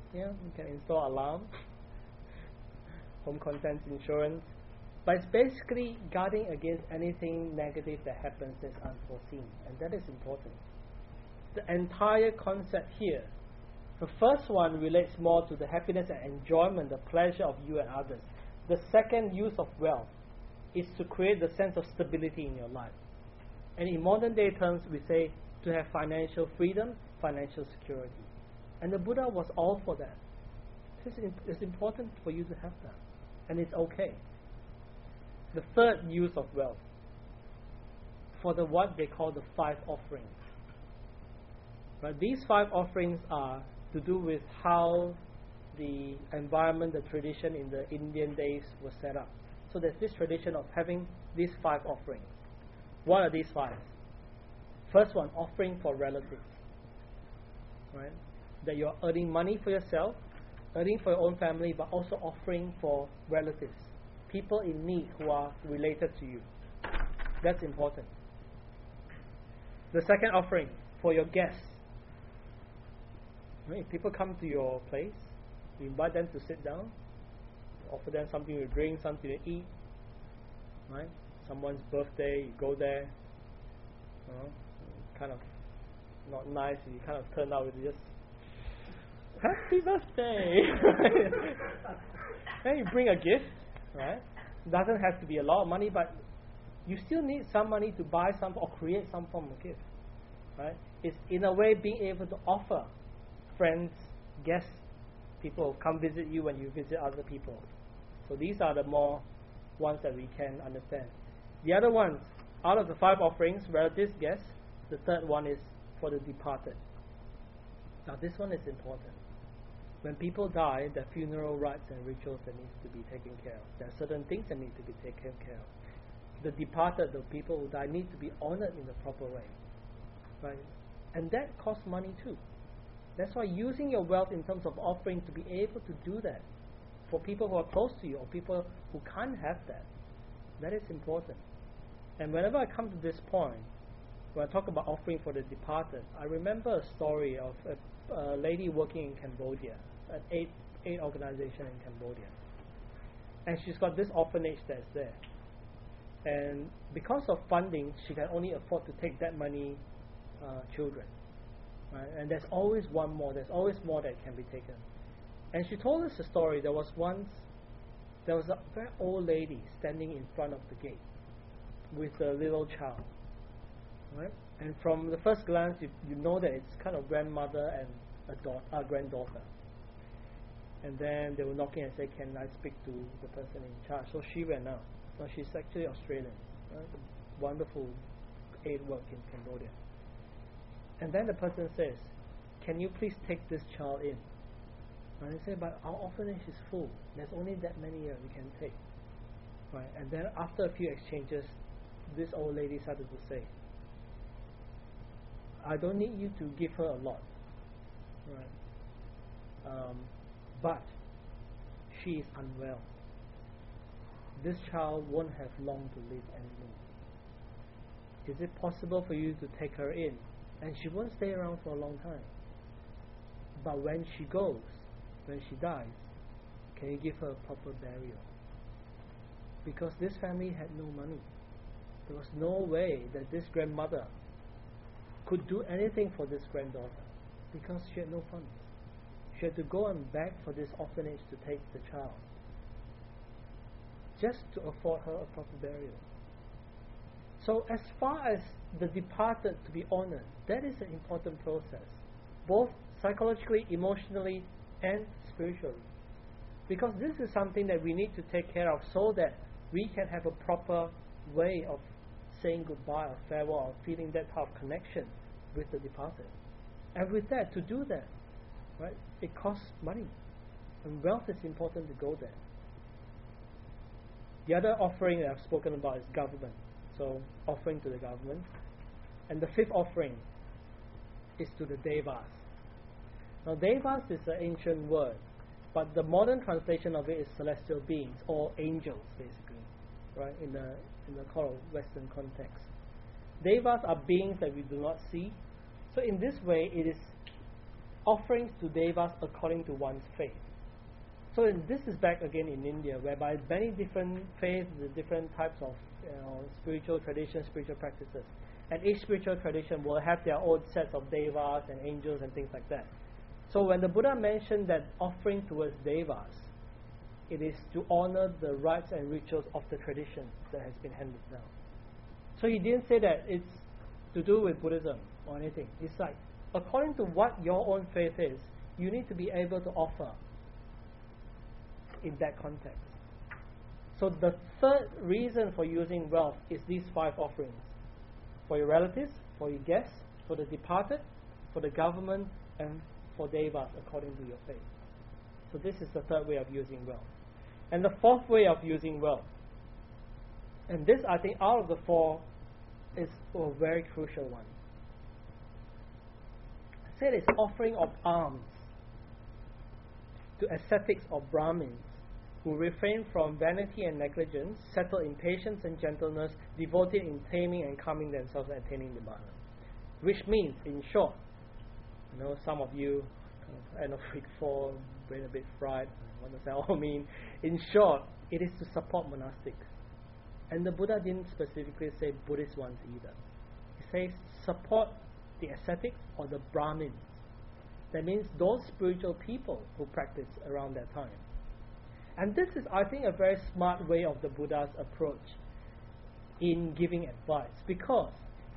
Yeah, you can install alarm, home contents insurance. But it's basically guarding against anything negative that happens that's unforeseen, and that is important. The entire concept here, the first one relates more to the happiness and enjoyment, the pleasure of you and others. The second use of wealth is to create the sense of stability in your life. And in modern day terms, we say to have financial freedom, financial security. And the Buddha was all for that. It's important for you to have that. And it's okay. The third use of wealth, for the what they call the 5 offerings. But these 5 offerings are to do with how the environment, the tradition in the Indian days was set up. So there's this tradition of having these 5 offerings. What are these 5? First one, offering for relatives. Right? That you're earning money for yourself, earning for your own family, but also offering for relatives, people in need who are related to you. That's important. The second offering, for your guests. Right? If people come to your place, you invite them to sit down, offer them something to drink, something to eat. Right? Someone's birthday, you go there. Kind of not nice, you kind of turn out with just happy birthday. Then you bring a gift, right? Doesn't have to be a lot of money, but you still need some money to buy some or create some form of gift, right? It's in a way being able to offer friends, guests, people who come visit you when you visit other people. So these are the more ones that we can understand. The other ones, out of the 5 offerings, relatives, guests, the third one is for the departed. Now this one is important. When people die, there are funeral rites and rituals that need to be taken care of. There are certain things that need to be taken care of. The departed, the people who die, need to be honored in the proper way. Right? And that costs money too. That's why using your wealth in terms of offering to be able to do that for people who are close to you or people who can't have that is important. And whenever I come to this point, when I talk about offering for the departed, I remember a story of a lady working in Cambodia, an aid organization in Cambodia. And she's got this orphanage that's there. And because of funding, she can only afford to take that many children. Right? And there's always one more. There's always more that can be taken. And she told us a story. There was a very old lady standing in front of the gate with a little child. Right? And from the first glance, you know that it's kind of grandmother and a granddaughter. And then they were knocking and say, "Can I speak to the person in charge?" So she went out. So she's actually Australian. Right? Wonderful aid work in Cambodia. And then the person says, "Can you please take this child in?" And they say, "But our orphanage is full. There's only that many here we can take." Right? And then after a few exchanges, this old lady started to say, "I don't need you to give her a lot. Right? But she is unwell. This child won't have long to live anymore. Is it possible for you to take her in? And she won't stay around for a long time. But when she goes, when she dies, can you give her a proper burial?" Because this family had no money. There was no way that this grandmother could do anything for this granddaughter because she had no funds. She had to go and beg for this orphanage to take the child just to afford her a proper burial. So as far as the departed to be honored, that is an important process, both psychologically, emotionally, and spiritually. Because this is something that we need to take care of so that we can have a proper way of saying goodbye or farewell or feeling that type of connection with the departed. And with that, to do that, right, it costs money. And wealth is important to go there. The other offering that I've spoken about is government. So offering to the government. And the 5th offering is to the Devas. Now Devas is an ancient word, but the modern translation of it is celestial beings or angels, basically, right? In the kind of Western context, Devas are beings that we do not see. So in this way, it is offerings to devas according to one's faith. So this is back again in India, whereby many different faiths, the different types of spiritual traditions, spiritual practices, and each spiritual tradition will have their own sets of devas and angels and things like that. So when the Buddha mentioned that offering towards devas, it is to honor the rites and rituals of the tradition that has been handed down. So he didn't say that it's to do with Buddhism or anything. It's like, according to what your own faith is, you need to be able to offer in that context. So the third reason for using wealth is these 5 offerings. For your relatives, for your guests, for the departed, for the government, and for devas according to your faith. So this is the third way of using wealth. And the fourth way of using wealth, and this I think out of the 4 is a very crucial one. I said it's offering of alms to ascetics or Brahmins who refrain from vanity and negligence, settle in patience and gentleness, devoted in taming and calming themselves and attaining the Nirvana. Which means, in short, some of you end of week 4, brain a bit fried, what does that all mean? In short, it is to support monastics. And the Buddha didn't specifically say Buddhist ones either. He says support the ascetics or the Brahmins. That means those spiritual people who practice around that time. And this is, I think, a very smart way of the Buddha's approach in giving advice, because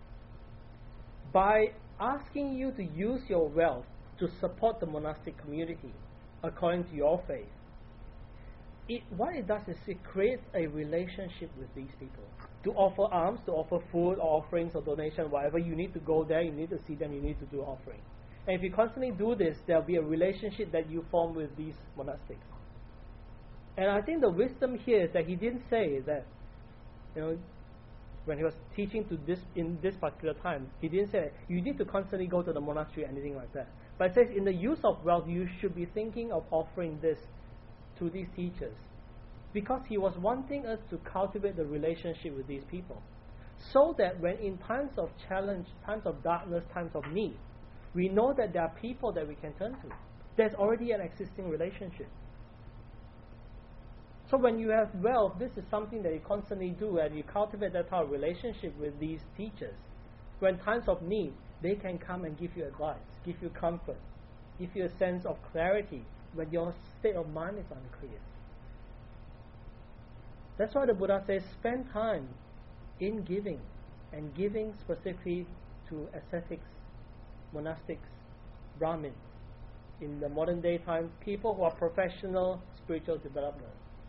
by asking you to use your wealth to support the monastic community according to your faith, what it does is it creates a relationship with these people. To offer alms, to offer food or offerings or donation, whatever, you need to go there, you need to see them, you need to do offering. And if you constantly do this, there will be a relationship that you form with these monastics. And I think the wisdom here is that he didn't say that, when he was teaching to this in this particular time, he didn't say you need to constantly go to the monastery or anything like that. But it says in the use of wealth, you should be thinking of offering this to these teachers, because he was wanting us to cultivate the relationship with these people, so that when in times of challenge, times of darkness, times of need, we know that there are people that we can turn to. There's already an existing relationship. So when you have wealth, this is something that you constantly do, and you cultivate that type of relationship with these teachers. When times of need, they can come and give you advice, give you comfort, give you a sense of clarity when your state of mind is unclear. That's why the Buddha says spend time in giving, and giving specifically to ascetics, monastics, Brahmins. In the modern day time, people who are professional spiritual developers.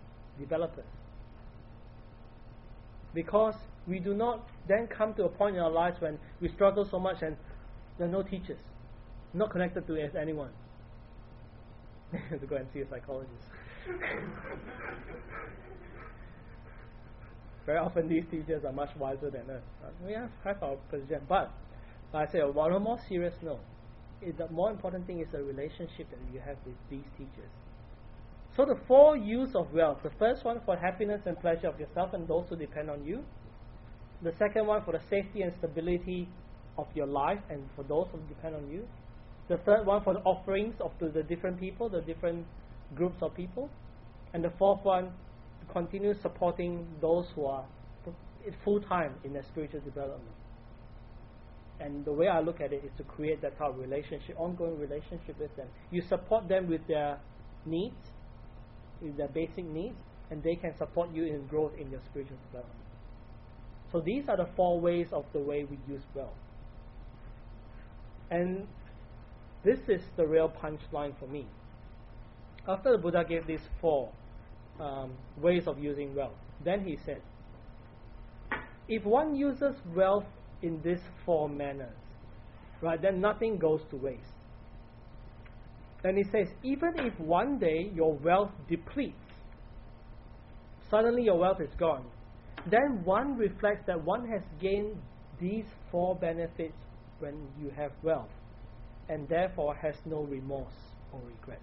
Because we do not then come to a point in our lives when we struggle so much and there are no teachers, not connected to anyone. To go and see a psychologist. Very often these teachers are much wiser than us. We have our position, but I say on a more serious note, the more important thing is the relationship that you have with these teachers. So the 4 use of wealth: the first one for happiness and pleasure of yourself and those who depend on you; the second one for the safety and stability of your life and for those who depend on you; the third one for the offerings to the different people, the different groups of people; and the fourth one to continue supporting those who are full-time in their spiritual development. And the way I look at it is to create that type of relationship, ongoing relationship with them. You support them with their needs, with their basic needs, and they can support you in growth in your spiritual development. So these are the 4 ways of the way we use wealth. And this is the real punchline for me. After the Buddha gave these 4 ways of using wealth, then he said, if one uses wealth in these 4 manners, right, then nothing goes to waste. And he says, even if one day your wealth depletes, suddenly your wealth is gone, then one reflects that one has gained these 4 benefits when you have wealth, and therefore has no remorse or regret.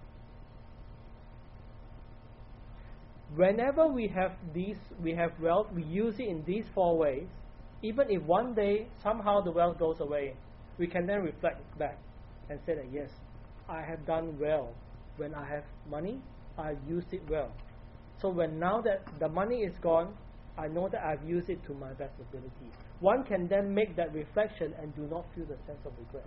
Whenever we have wealth, we use it in these 4 ways. Even if one day somehow the wealth goes away, we can then reflect back and say that yes, I have done well. When I have money, I've used it well. So when now that the money is gone, I know that I've used it to my best ability. One can then make that reflection and do not feel the sense of regret.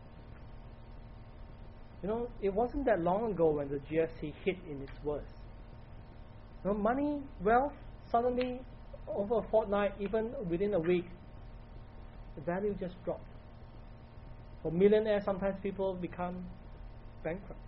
You know, it wasn't that long ago when the GFC hit in its worst. You know, money, wealth, suddenly over a fortnight, even within a week, the value just dropped. For millionaires, sometimes people become bankrupt.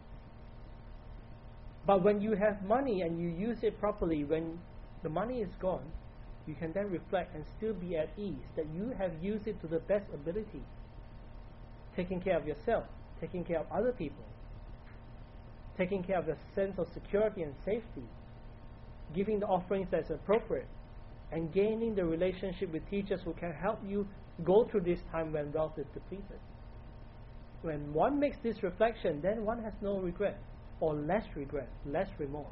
But when you have money and you use it properly, when the money is gone, you can then reflect and still be at ease that you have used it to the best ability. Taking care of yourself, taking care of other people, taking care of the sense of security and safety, giving the offerings that's appropriate, and gaining the relationship with teachers who can help you go through this time when wealth is depleted. When one makes this reflection, then one has no regret, or less regret, less remorse.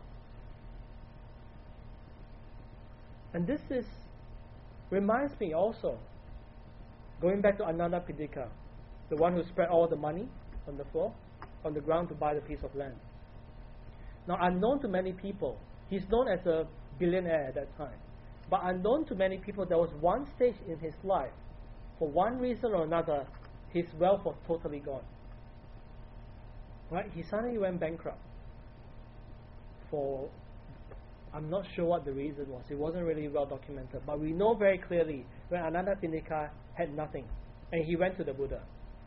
And this reminds me also, going back to Ananda Pindika, the one who spread all the money on the floor, on the ground to buy the piece of land. Now, unknown to many people, he's known as a billionaire at that time, but unknown to many people, there was one stage in his life, for one reason or another, his wealth was totally gone. Right? He suddenly went bankrupt. For, I'm not sure what the reason was. It wasn't really well documented. But we know very clearly when Ananda Pindika had nothing and he went to the Buddha.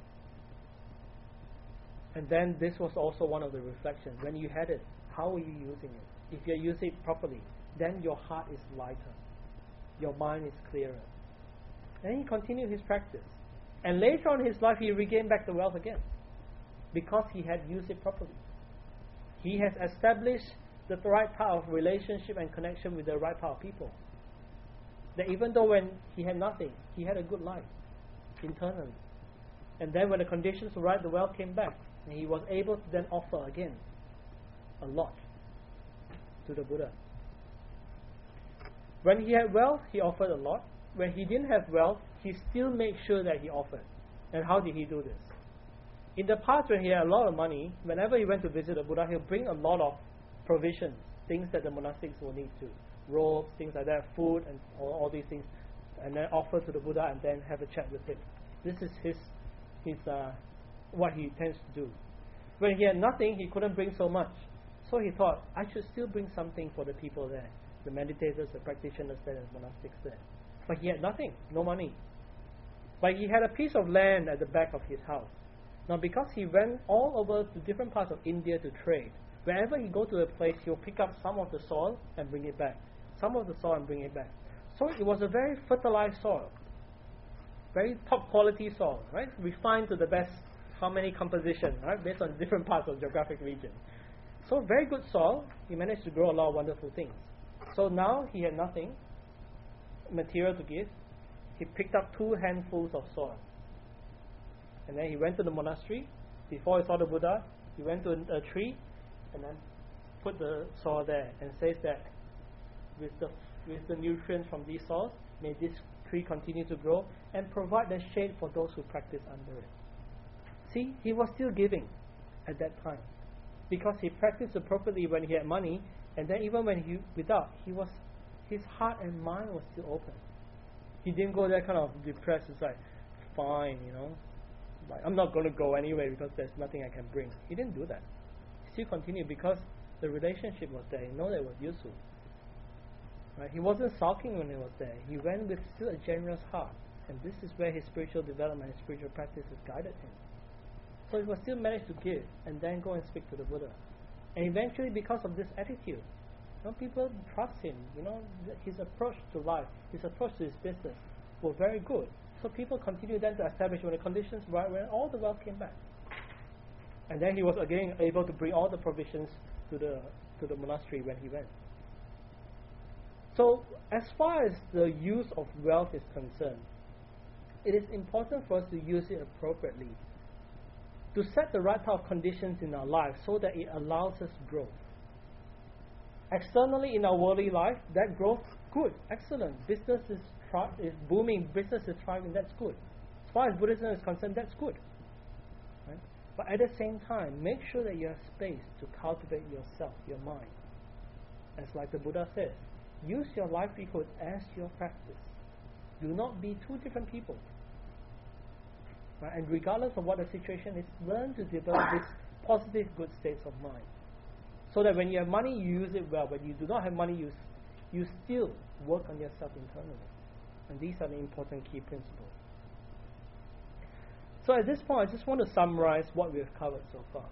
And then this was also one of the reflections. When you had it, how are you using it? If you use it properly, then your heart is lighter. Your mind is clearer. And he continued his practice. And later on in his life, he regained back the wealth again. Because he had used it properly. He has established the right type of relationship and connection with the right type of people. That even though when he had nothing, he had a good life internally. And then when the conditions were right, the wealth came back. And he was able to then offer again a lot to the Buddha. When he had wealth, he offered a lot. When he didn't have wealth, he still made sure that he offered. And how did he do this? In the past, when he had a lot of money, whenever he went to visit the Buddha, he'll bring a lot of provisions, things that the monastics will need to, robes, things like that, food, and all these things, and then offer to the Buddha and then have a chat with him. This is his what he tends to do. When he had nothing, he couldn't bring so much. So he thought, I should still bring something for the people there, the meditators, the practitioners there, and monastics there. But he had nothing, no money. But he had a piece of land at the back of his house. Now, because he went all over to different parts of India to trade, wherever he go to a place, he'll pick up some of the soil and bring it back. Some of the soil and bring it back. So it was a very fertilized soil. Very top quality soil, right? Refined to the best harmony composition, right? Based on different parts of geographic region. So very good soil. He managed to grow a lot of wonderful things. So now he had nothing material to give. He picked up 2 handfuls of soil. And then he went to the monastery. Before he saw the Buddha, he went to a tree and then put the soil there and says that with the nutrients from these soils, may this tree continue to grow and provide the shade for those who practice under it. See, he was still giving at that time because he practiced appropriately when he had money, and then even when his heart and mind was still open. He didn't go there kind of depressed. It's like, fine, like, I'm not going to go anyway because there's nothing I can bring. He didn't do that. He still continued because the relationship was there. He knew that it was useful. Right? He wasn't sulking when he was there. He went with still a generous heart. And this is where his spiritual development and spiritual practice has guided him. So he was still managed to give and then go and speak to the Buddha. And eventually, because of this attitude, people trust him. His approach to life, his approach to his business were very good. So people continued then to establish when the conditions were right, when all the wealth came back. And then he was again able to bring all the provisions to the monastery when he went. So as far as the use of wealth is concerned, it is important for us to use it appropriately, to set the right type of conditions in our life so that it allows us growth. Externally in our worldly life, that growth, good, excellent. Business is booming, business is thriving, that's good. As far as Buddhism is concerned, that's good. Right? But at the same time, make sure that you have space to cultivate yourself, your mind. As like the Buddha says, use your livelihood as your practice. Do not be two different people. Right? And regardless of what the situation is, learn to develop these positive, good states of mind. So that when you have money, you use it well. When you do not have money, you still work on yourself internally. And these are the important key principles. So at this point, I just want to summarize what we have covered so far.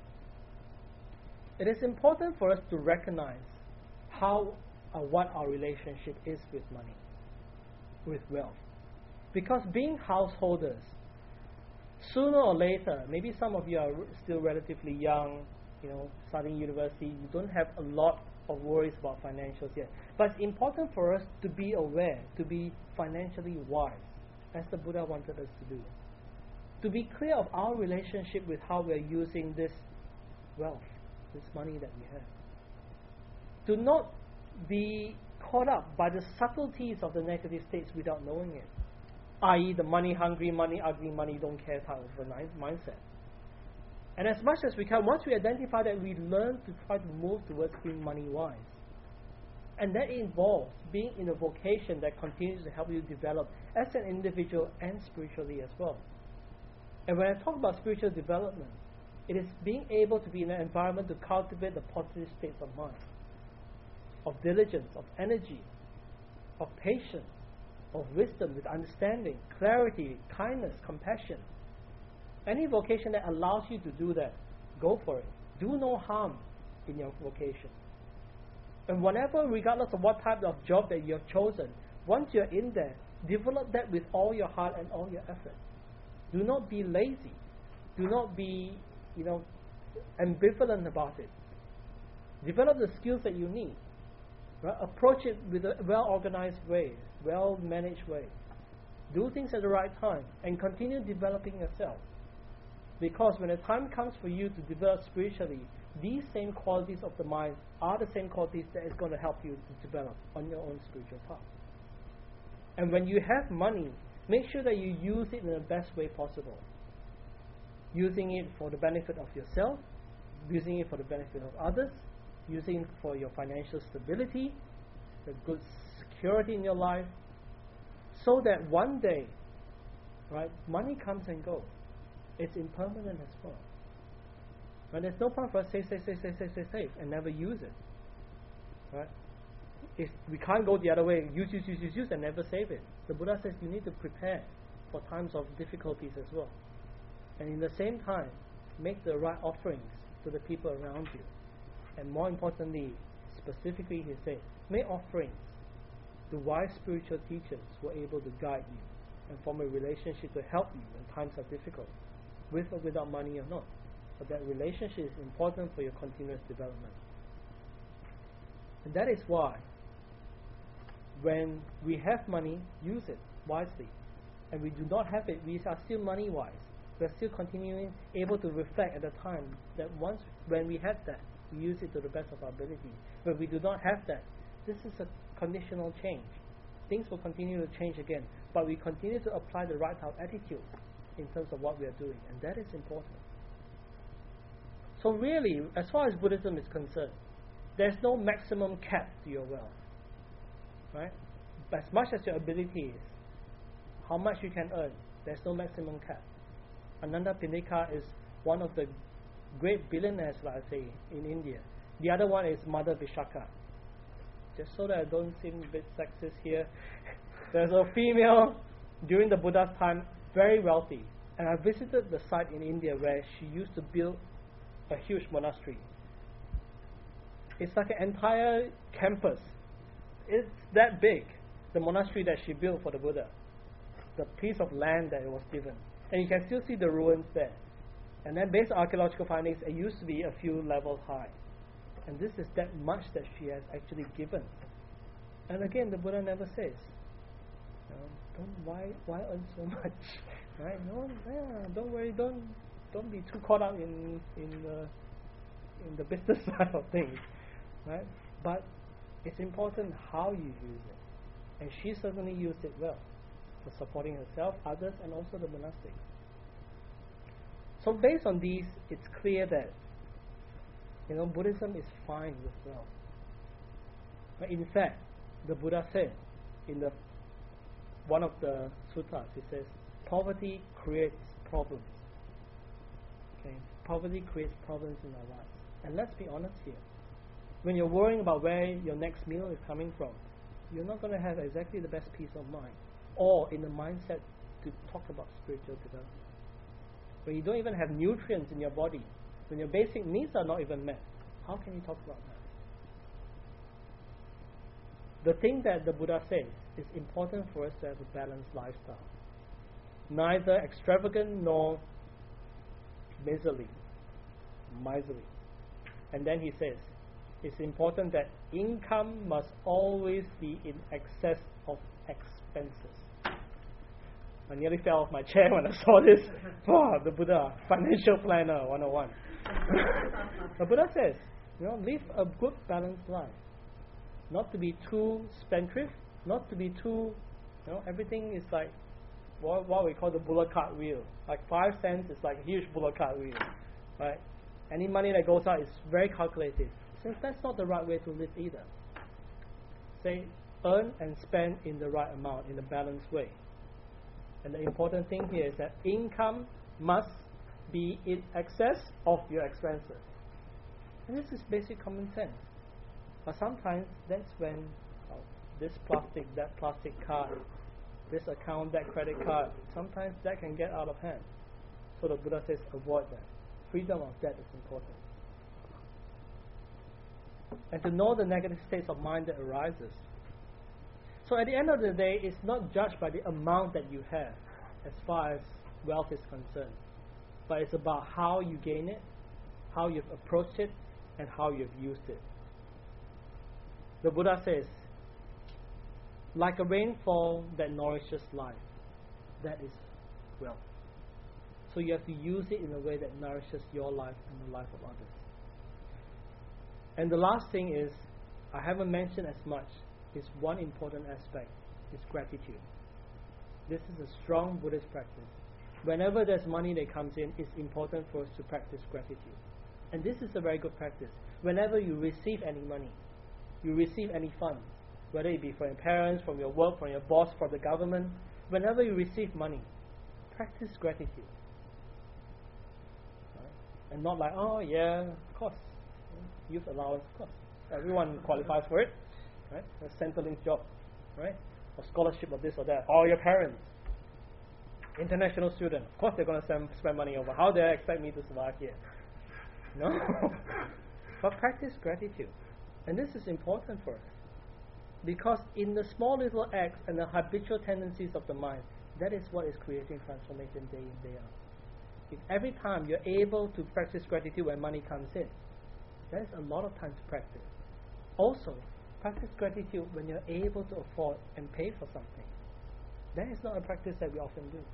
It is important for us to recognize how or what our relationship is with money, with wealth. Because being householders, sooner or later, maybe some of you are still relatively young, starting university, you don't have a lot of worries about financials yet. But it's important for us to be aware, to be financially wise, as the Buddha wanted us to do. To be clear of our relationship with how we're using this wealth, this money that we have. To not be caught up by the subtleties of the negative states without knowing it, i.e. the money hungry, money ugly, money don't care type of a mindset. And as much as we can, once we identify that, we learn to try to move towards being money wise. And that involves being in a vocation that continues to help you develop as an individual and spiritually as well. And when I talk about spiritual development, it is being able to be in an environment to cultivate the positive states of mind, of diligence, of energy, of patience, of wisdom with understanding, clarity, kindness, compassion. Any vocation that allows you to do that, go for it. Do no harm in your vocation. And whenever, regardless of what type of job that you have chosen, once you're in there, develop that with all your heart and all your effort. Do not be lazy. Do not be, ambivalent about it. Develop the skills that you need. Right? Approach it with a well-organized way, well-managed way. Do things at the right time and continue developing yourself. Because when the time comes for you to develop spiritually, these same qualities of the mind are the same qualities that is going to help you to develop on your own spiritual path. And when you have money, make sure that you use it in the best way possible. Using it for the benefit of yourself, using it for the benefit of others, using it for your financial stability, the good security in your life, so that one day, right, money comes and goes. It's impermanent as well. But there's no point for us to save, and never use it. Right? If we can't go the other way, use, and never save it. The Buddha says you need to prepare for times of difficulties as well. And in the same time, make the right offerings to the people around you. And more importantly, specifically he said, make offerings to wise spiritual teachers who are able to guide you and form a relationship to help you when times are difficult, with or without money or not. But that relationship is important for your continuous development. And that is why when we have money, use it wisely. And we do not have it, we are still money wise. We are still continuing able to reflect at the time that once when we have that, we use it to the best of our ability. When we do not have that, this is a conditional change. Things will continue to change again, but we continue to apply the right type of attitude in terms of what we are doing, and that is important. So really, as far as Buddhism is concerned, there's no maximum cap to your wealth. Right? As much as your ability is, how much you can earn, there's no maximum cap. Ananda Pindika is one of the great billionaires, like I say, in India. The other one is Mother Vishaka. Just so that I don't seem a bit sexist here, there's a female during the Buddha's time, very wealthy. And I visited the site in India where she used to build a huge monastery. It's like an entire campus. It's that big, the monastery that she built for the Buddha, the piece of land that it was given. And you can still see the ruins there. And then based on archaeological findings, it used to be a few levels high. And this is that much that she has actually given. And again, the Buddha never says, why earn so much? Right? No, don't worry, don't be too caught up in the business side of things. Right? But it's important how you use it. And she certainly used it well for supporting herself, others, and also the monastics. So based on these, it's clear that Buddhism is fine with wealth. But in fact, the Buddha said in one of the suttas, he says, poverty creates problems. Okay, poverty creates problems in our lives. And let's be honest here. When you're worrying about where your next meal is coming from, you're not going to have exactly the best peace of mind or in the mindset to talk about spiritual development. When you don't even have nutrients in your body, when your basic needs are not even met, how can you talk about that? The thing that the Buddha says is important for us to have a balanced lifestyle. Neither extravagant nor miserly. And then he says, it's important that income must always be in excess of expenses. I nearly fell off my chair when I saw this. Oh, the Buddha, Financial Planner 101. The Buddha says, live a good balanced life. Not to be too spendthrift, not to be too, everything is like what we call the bullet cart wheel. Like 5 cents is like a huge bullet cart wheel. Right? Any money that goes out is very calculated. Since that's not the right way to live either. Say, earn and spend in the right amount, in a balanced way. And the important thing here is that income must be in excess of your expenses. And this is basic common sense. But sometimes that's when this plastic, that plastic card, this account, that credit card, sometimes that can get out of hand. So the Buddha says avoid that. Freedom of that is important. And to know the negative states of mind that arises. So at the end of the day, it's not judged by the amount that you have as far as wealth is concerned, but it's about how you gain it, how you've approached it, and how you've used it. The Buddha says, like a rainfall that nourishes life, that is wealth. So you have to use it in a way that nourishes your life and the life of others. And the last thing is, I haven't mentioned as much, is one important aspect, is gratitude. This is a strong Buddhist practice. Whenever there's money that comes in, it's important for us to practice gratitude. And this is a very good practice. Whenever you receive any money, you receive any funds, whether it be from your parents, from your work, from your boss, from the government, whenever you receive money, practice gratitude. Right? And not like, oh yeah, of course, youth allowance, of course. Everyone qualifies for it, right? A Centrelink job, right? Or scholarship or this or that. Or your parents, international student, of course they're going to spend money over. How do they expect me to survive here? No. But practice gratitude. And this is important for us. Because in the small little acts and the habitual tendencies of the mind, that is what is creating transformation day in, day out. If every time you're able to practice gratitude when money comes in, that is a lot of time to practice. Also, practice gratitude when you're able to afford and pay for something. That is not a practice that we often do.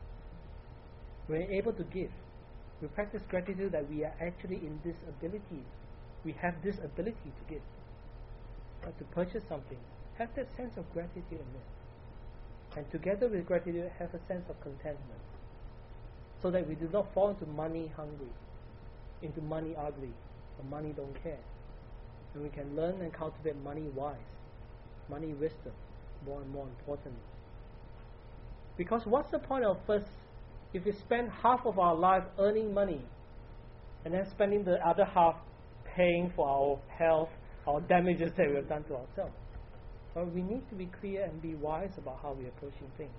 When we're able to give, we practice gratitude that we are actually in this ability. We have this ability to give. But to purchase something, have that sense of gratitude in it. And together with gratitude, have a sense of contentment. So that we do not fall into money hungry, into money ugly, or money don't care. And we can learn and cultivate money wise, money wisdom, more and more importantly. Because what's the point of us if we spend half of our life earning money and then spending the other half paying for our health, our damages that we have done to ourselves? Well, we need to be clear and be wise about how we are approaching things.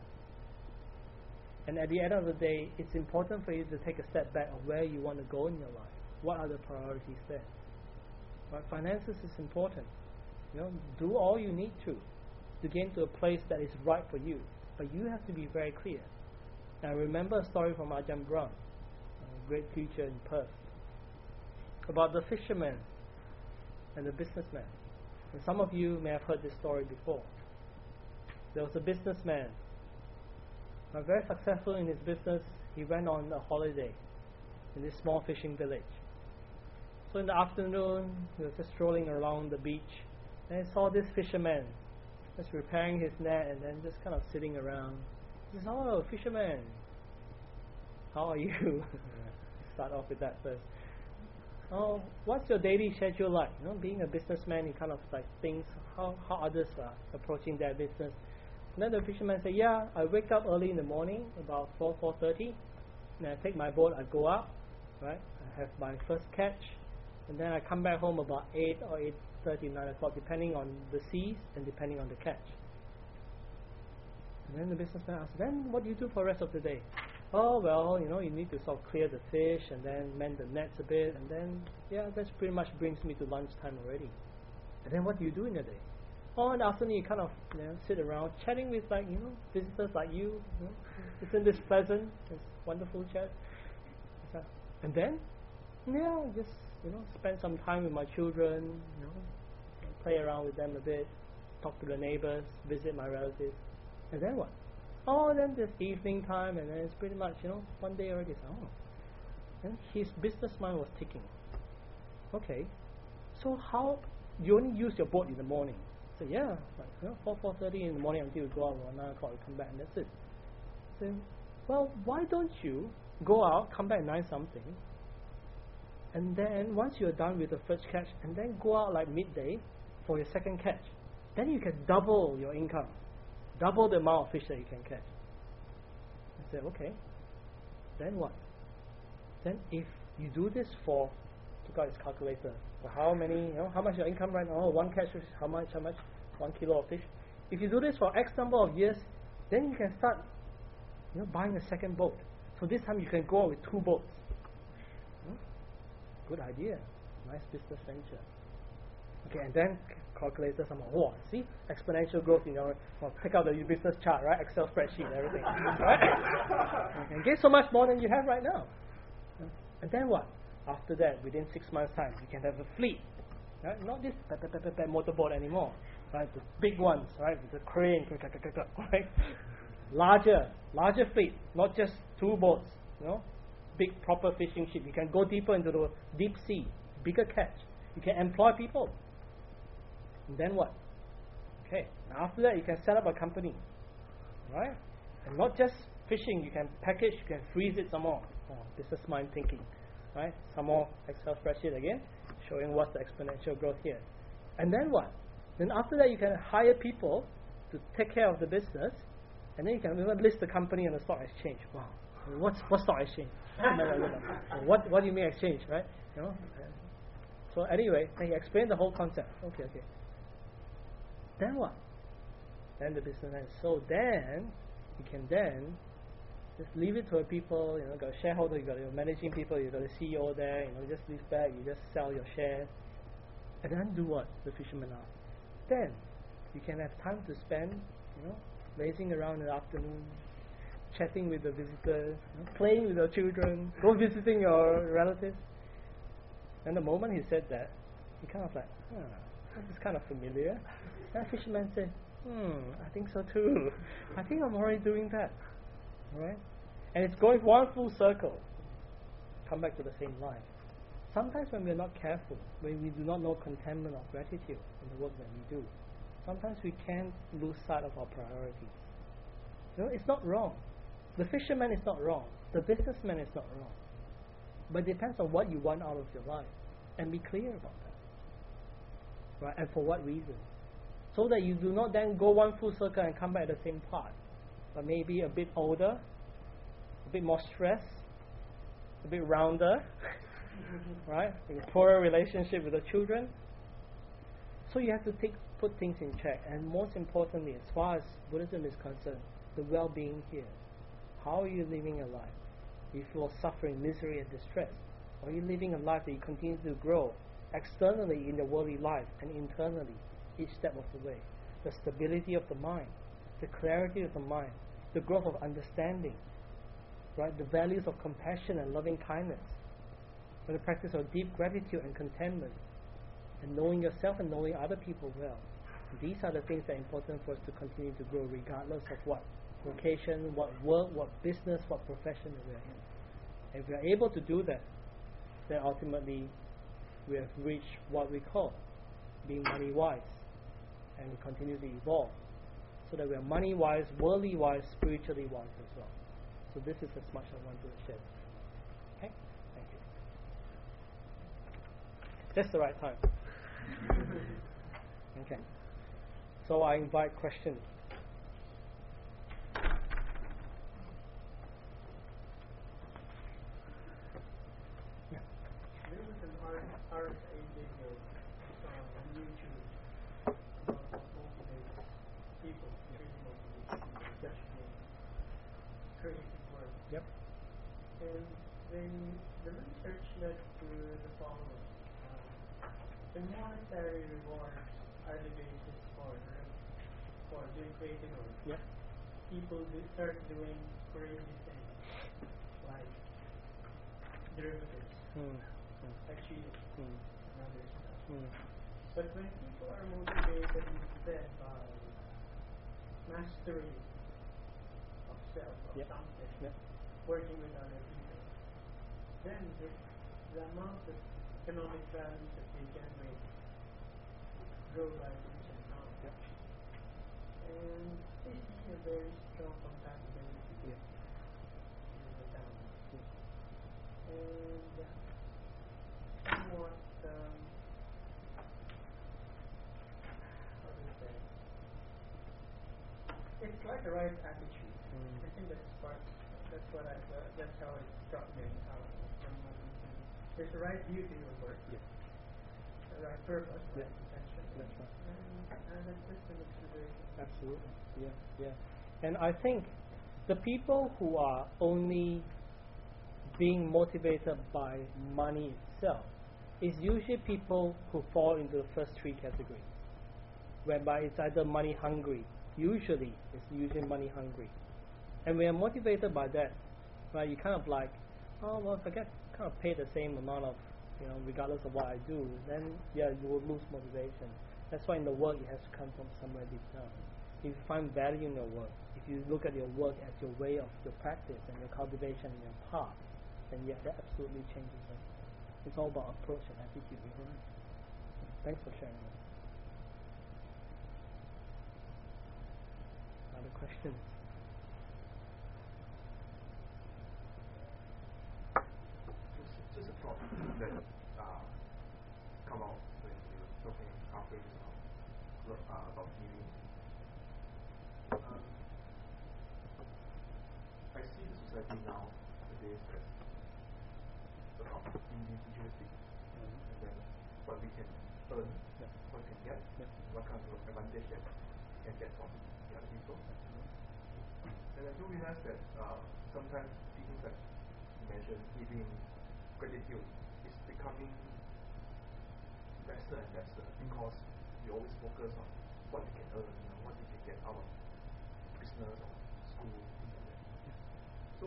And at the end of the day, it's important for you to take a step back of where you want to go in your life. What are the priorities there? But finances is important. Do all you need to get to a place that is right for you. But you have to be very clear. And I remember a story from Ajahn Brahm, a great teacher in Perth, about the fisherman and the businessman. And some of you may have heard this story before. There was a businessman, very successful in his business. He went on a holiday in this small fishing village. So in the afternoon, he was just strolling around the beach, and he saw this fisherman just repairing his net and then just kind of sitting around. He says, "Oh, fisherman, how are you?" start off with that first. Oh, what's your daily schedule like? Being a businessman, you kind of like thinks how others are approaching their business. And then the fisherman say, yeah, I wake up early in the morning, about 4:30, and I take my boat, I go out, right? I have my first catch, and then I come back home about 8 or 8:30, 9 o'clock, depending on the seas and depending on the catch. And then the businessman asks, then what do you do for the rest of the day? Oh, well, you need to sort of clear the fish and then mend the nets a bit, and then, yeah, that's pretty much brings me to lunchtime already. And then what do you do in the day? Oh, in the afternoon you kind of sit around chatting with visitors like you. Isn't this pleasant? This wonderful chat. And then, yeah, just spend some time with my children. Play around with them a bit, talk to the neighbors, visit my relatives. And then what? Oh, then there's evening time, and then it's pretty much one day already. Oh, and his business mind was ticking. Okay, so how you only use your boat in the morning? So yeah, like 4:30 in the morning until you go out, around 9 o'clock you come back, and that's it. So, well, why don't you go out, come back at 9 something, and then once you're done with the first catch, and then go out like midday for your second catch, then you can double your income, double the amount of fish that you can catch. I said, okay, then what? Then if you do this for, took out his calculator, for how many, how much your income right now? Oh, one catch fish, how much? 1 kilo of fish. If you do this for X number of years, then you can start, buying a second boat. So this time you can go out with 2 boats. Good idea. Nice business venture. Okay, and then calculator some more. Oh, see, exponential growth. Take out the business chart, right? Excel spreadsheet, everything, right? And get so much more than you have right now. And then what? After that, within 6 months' time, you can have a fleet, right? Not this motorboat anymore, right? The big ones, right? With the crane, right? Larger fleet, not just 2 boats, big proper fishing ship. You can go deeper into the deep sea, bigger catch. You can employ people. And then what? Okay, after that you can set up a company, right? And not just fishing, you can package, you can freeze it some more. Oh, business mind thinking, right? Some more Excel spreadsheet again, showing what's the exponential growth here. And then what? Then after that you can hire people to take care of the business, and then you can even list the company on the stock exchange. Wow, what stock exchange? What do you mean exchange, right? So anyway, then you explain the whole concept. Okay. Then what? Then the business ends. So then you can then just leave it to the people. You got a shareholder, you got your managing people, you got a CEO there. Just leave back. You just sell your shares, and then do what? The fishermen are. Then you can have time to spend, lazing around in the afternoon, chatting with the visitors, playing with your children, go visiting your relatives. And the moment he said that, he kind of like, this is kind of familiar. That fisherman said, I think so too. I think I'm already doing that. Right? And it's going one full circle. Come back to the same line. Sometimes when we're not careful, when we do not know contentment or gratitude in the work that we do, sometimes we can lose sight of our priorities. It's not wrong. The fisherman is not wrong. The businessman is not wrong. But it depends on what you want out of your life. And be clear about that. Right? And for what reason? So that you do not then go one full circle and come back at the same part. But maybe a bit older, a bit more stressed, a bit rounder, right? A poorer relationship with the children. So you have to put things in check. And most importantly, as far as Buddhism is concerned, the well-being here. How are you living your life? If you are suffering misery and distress, or are you living a life that you continue to grow externally in the worldly life and internally each step of the way? The stability of the mind, the clarity of the mind, the growth of understanding, right? The values of compassion and loving kindness, and the practice of deep gratitude and contentment, and knowing yourself and knowing other people well. These are the things that are important for us to continue to grow regardless of what vocation, what work, what business, what profession that we are in. If we are able to do that, then ultimately we have reached what we call being money wise, and we continue to evolve so that we are money wise, worldly wise, spiritually wise as well. So this is as much as I want to share. Okay? Thank you. That's the right time. Okay. So I invite questions. Yeah. There was an RSA video on YouTube about what motivates people, really motivates people, especially creative work. Yep. And the research led to the following. The monetary rewards are the basis for doing creative work. Yep. People start doing crazy things like derivatives, like cheating, and other stuff. But when people are motivated instead by mastery of self, of something, working with other people, then the amount of economic value that they generate grow by leaps and bounds. And they see a very strong compatibility with the family. And somewhat, how do you say? It's like a right attitude. I think that's how it struck me. There's the right view to your work, the right purpose, right intention. That's right. And that's just an observation. Absolutely. Yeah. And I think the people who are only being motivated by money itself is usually people who fall into the first three categories, whereby it's either money hungry. Usually money hungry. And when you're motivated by that, right, you kind of like, oh well, if I get kind of paid the same amount of, regardless of what I do, then you will lose motivation. That's why in the work it has to come from somewhere deep down. If you find value in your work, if you look at your work as your way of your practice and your cultivation and your path, then that absolutely changes it. It's all about approach and attitude, right? Thanks for sharing that. Other questions? Just a thought that come out when you're talking halfway about giving. I see the society now nowadays as about individualistic, and then what we can earn, what we can get, what kind of advantage that we can get from the other people. And I do realize that sometimes things like you mentioned, giving gratitude is becoming lesser and lesser because we always focus on what we can earn, what we can get out of business or school, things like that. So,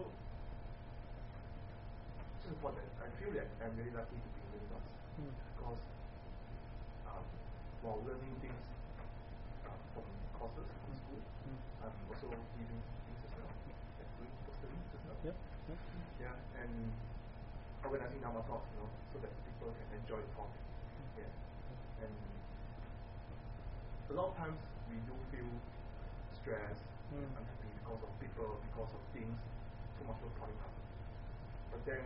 just about that, I feel that I'm really lucky to be in Universe because while learning things from courses in school, I'm also giving things as well, doing studies as well. Yeah, and organizing our talk, so that people can enjoy the talk. And a lot of times we do feel stressed, unhappy because of people, because of things, too much work coming up. But then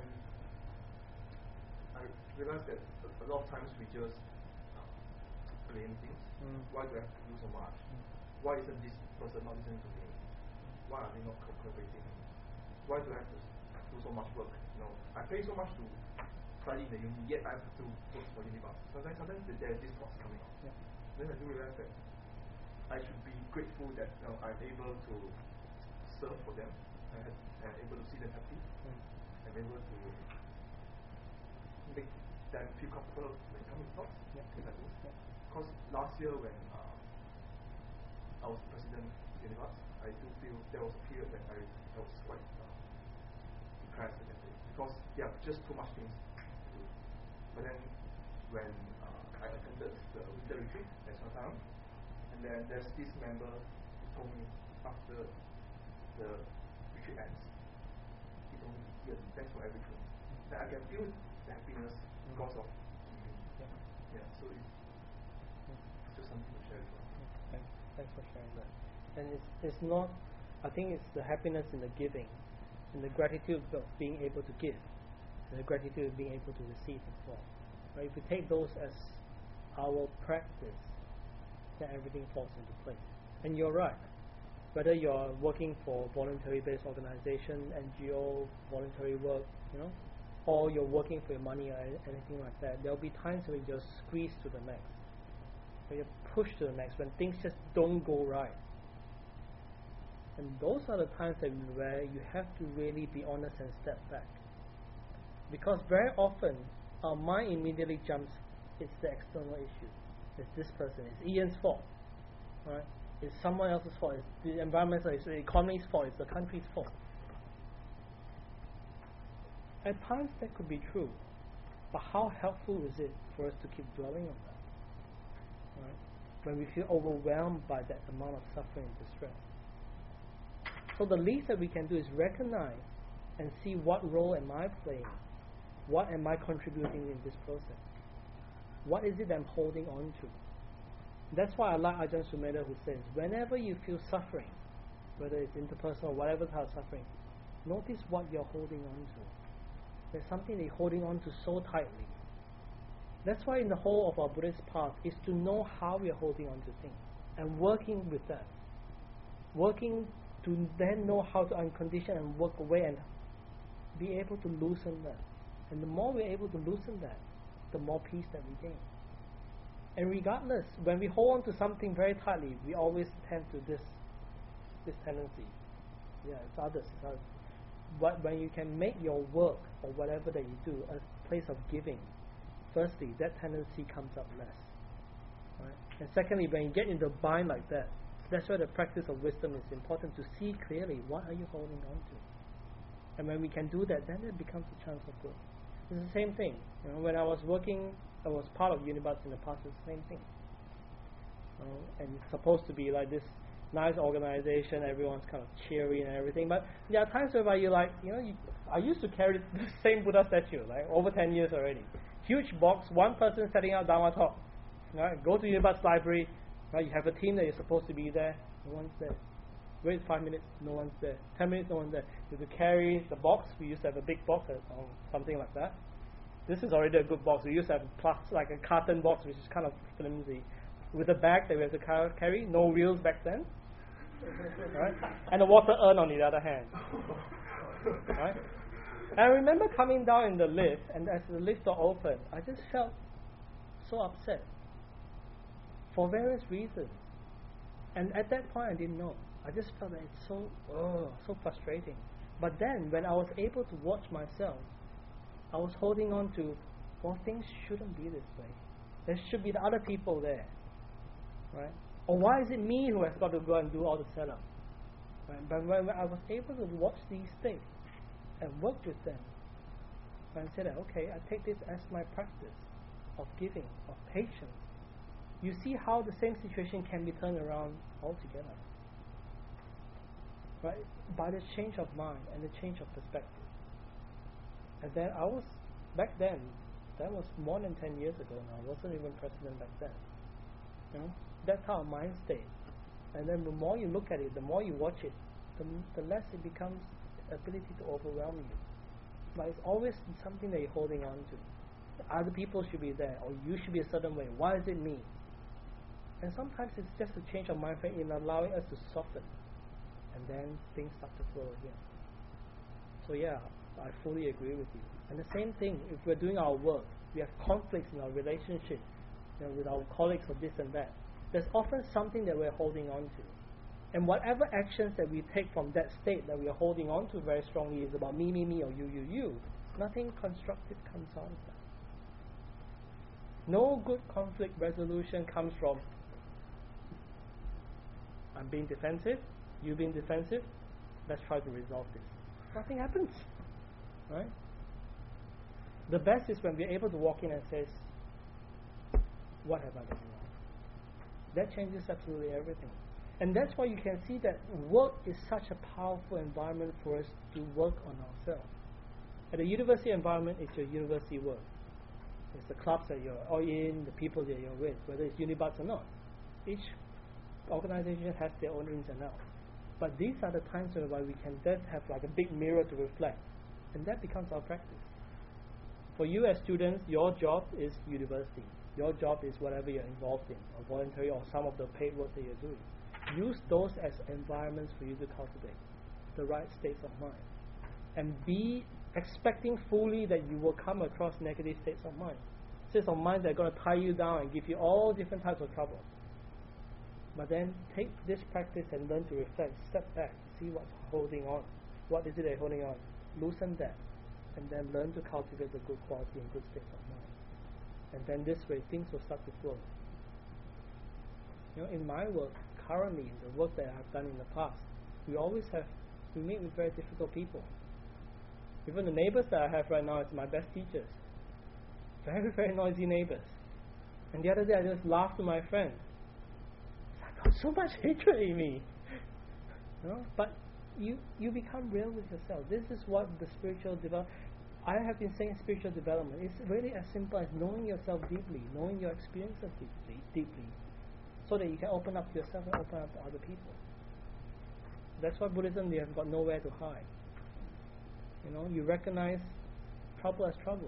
I realize that a lot of times we just blame things. Why do I have to do so much? Why isn't this person not listening to me? Why are they not cooperating? Why do I have to do so much work? I pay so much to study in the uni, yet I have to work for Universe. Sometimes there's this thoughts coming out. Then I do realize that I should be grateful that I'm able to serve for them. I'm able to see them happy. I'm able to make them feel comfortable when coming to talk. Because last year when I was president of Universe, I do feel there was a period that I was quite depressed at that day because there are just too much things to do. But then when I attended the winter retreat at Swatara, and then there's this member who told me after the retreat ends, he told me, "Ian, thanks for everything." That I can feel the happiness because of giving. So it's just something to share with you. Thanks for sharing that. And it's not, I think it's the happiness in the giving, and the gratitude of being able to give, and the gratitude of being able to receive as well. Right? If we take those as our practice, then everything falls into place. And you're right. Whether you're working for voluntary-based organization, NGO, voluntary work, or you're working for your money or anything like that, there'll be times when you're squeezed to the max, when you're pushed to the max, when things just don't go right. And those are the times where you have to really be honest and step back. Because very often, our mind immediately jumps, it's the external issue. It's this person, it's Ian's fault. Right? It's someone else's fault, it's the environmental, it's the economy's fault, it's the country's fault. At times that could be true, but how helpful is it for us to keep dwelling on that? Right? When we feel overwhelmed by that amount of suffering and distress. So the least that we can do is recognize and see what role am I playing, what am I contributing in this process, what is it I'm holding on to. That's why I like Ajahn Sumedha, who says, whenever you feel suffering, whether it's interpersonal or whatever type of suffering, notice what you're holding on to. There's something that you're holding on to so tightly. That's why in the whole of our Buddhist path is to know how we are holding on to things and working with that. Working to then know how to uncondition and work away and be able to loosen that. And the more we're able to loosen that, the more peace that we gain. And regardless, when we hold on to something very tightly, we always tend to this tendency. Yeah, it's others. But when you can make your work or whatever that you do a place of giving, firstly, that tendency comes up less. Right? And secondly, when you get into a bind like that, that's where the practice of wisdom is important, to see clearly what are you holding on to. And when we can do that, then it becomes a chance of growth. It's the same thing. When I was working, I was part of Unibuds in the past, it's the same thing. And it's supposed to be like this nice organization, everyone's kind of cheery and everything, but there are times whereby you're like, I used to carry the same Buddha statue, like over 10 years already. Huge box, one person setting out Dharma talk. Right? Go to Unibuds library, right? You have a team that is supposed to be there, no one's there. Wait 5 minutes, no one's there. 10 minutes, no one's there. You have to carry the box. We used to have a big box or something like that. This is already a good box. We used to have like a carton box, which is kind of flimsy, with a bag that we have to carry. No wheels back then, right? And a water urn on the other hand, right? And I remember coming down in the lift, and as the lift door opened, I just felt so upset for various reasons. And at that point, I didn't know. I just felt that it's so frustrating. But then, when I was able to watch myself, I was holding on to, things shouldn't be this way. There should be the other people there, right? Or why is it me who has got to go and do all the setup? Right? But when I was able to watch these things and work with them, and say that, okay, I take this as my practice of giving, of patience. You see how the same situation can be turned around altogether, right? By the change of mind and the change of perspective. And then back then, that was more than 10 years ago now. I wasn't even president back then. That's our mind state. And then the more you look at it, the more you watch it, the less it becomes ability to overwhelm you. But it's always something that you're holding on to. Other people should be there, or you should be a certain way. Why is it me? And sometimes it's just a change of mind frame in allowing us to soften. And then things start to flow again. So yeah, I fully agree with you. And the same thing, if we're doing our work, we have conflicts in our relationship, with our colleagues or this and that. There's often something that we're holding on to. And whatever actions that we take from that state that we are holding on to very strongly is about me, or you. Nothing constructive comes out of that. No good conflict resolution comes from I'm being defensive, you being defensive, let's try to resolve this. Nothing happens. Right? The best is when we're able to walk in and say, what have I done wrong? That changes absolutely everything. And that's why you can see that work is such a powerful environment for us to work on ourselves. At the university environment, it's your university work. It's the clubs that you're all in, the people that you're with, whether it's Unibuds or not. Each organization has their own ins and outs. But these are the times whereby we can then have like a big mirror to reflect. And that becomes our practice. For you as students, your job is university. Your job is whatever you're involved in, or voluntary, or some of the paid work that you're doing. Use those as environments for you to cultivate the right states of mind. And be expecting fully that you will come across negative states of mind. States of mind that are going to tie you down and give you all different types of trouble. But then take this practice and learn to reflect, step back, see what's holding on. What is it that's holding on? Loosen that. And then learn to cultivate the good quality and good states of mind. And then this way things will start to flow. In my work, currently, the work that I've done in the past, we meet with very difficult people. Even the neighbors that I have right now is my best teachers. Very, very noisy neighbors. And the other day I just laughed to my friend. I got so much hatred in me. But you become real with yourself. This is what the spiritual development. I have been saying spiritual development. It's really as simple as knowing yourself deeply, knowing your experiences deeply, so that you can open up to yourself and open up to other people. That's why Buddhism, you have got nowhere to hide. You recognize trouble as trouble.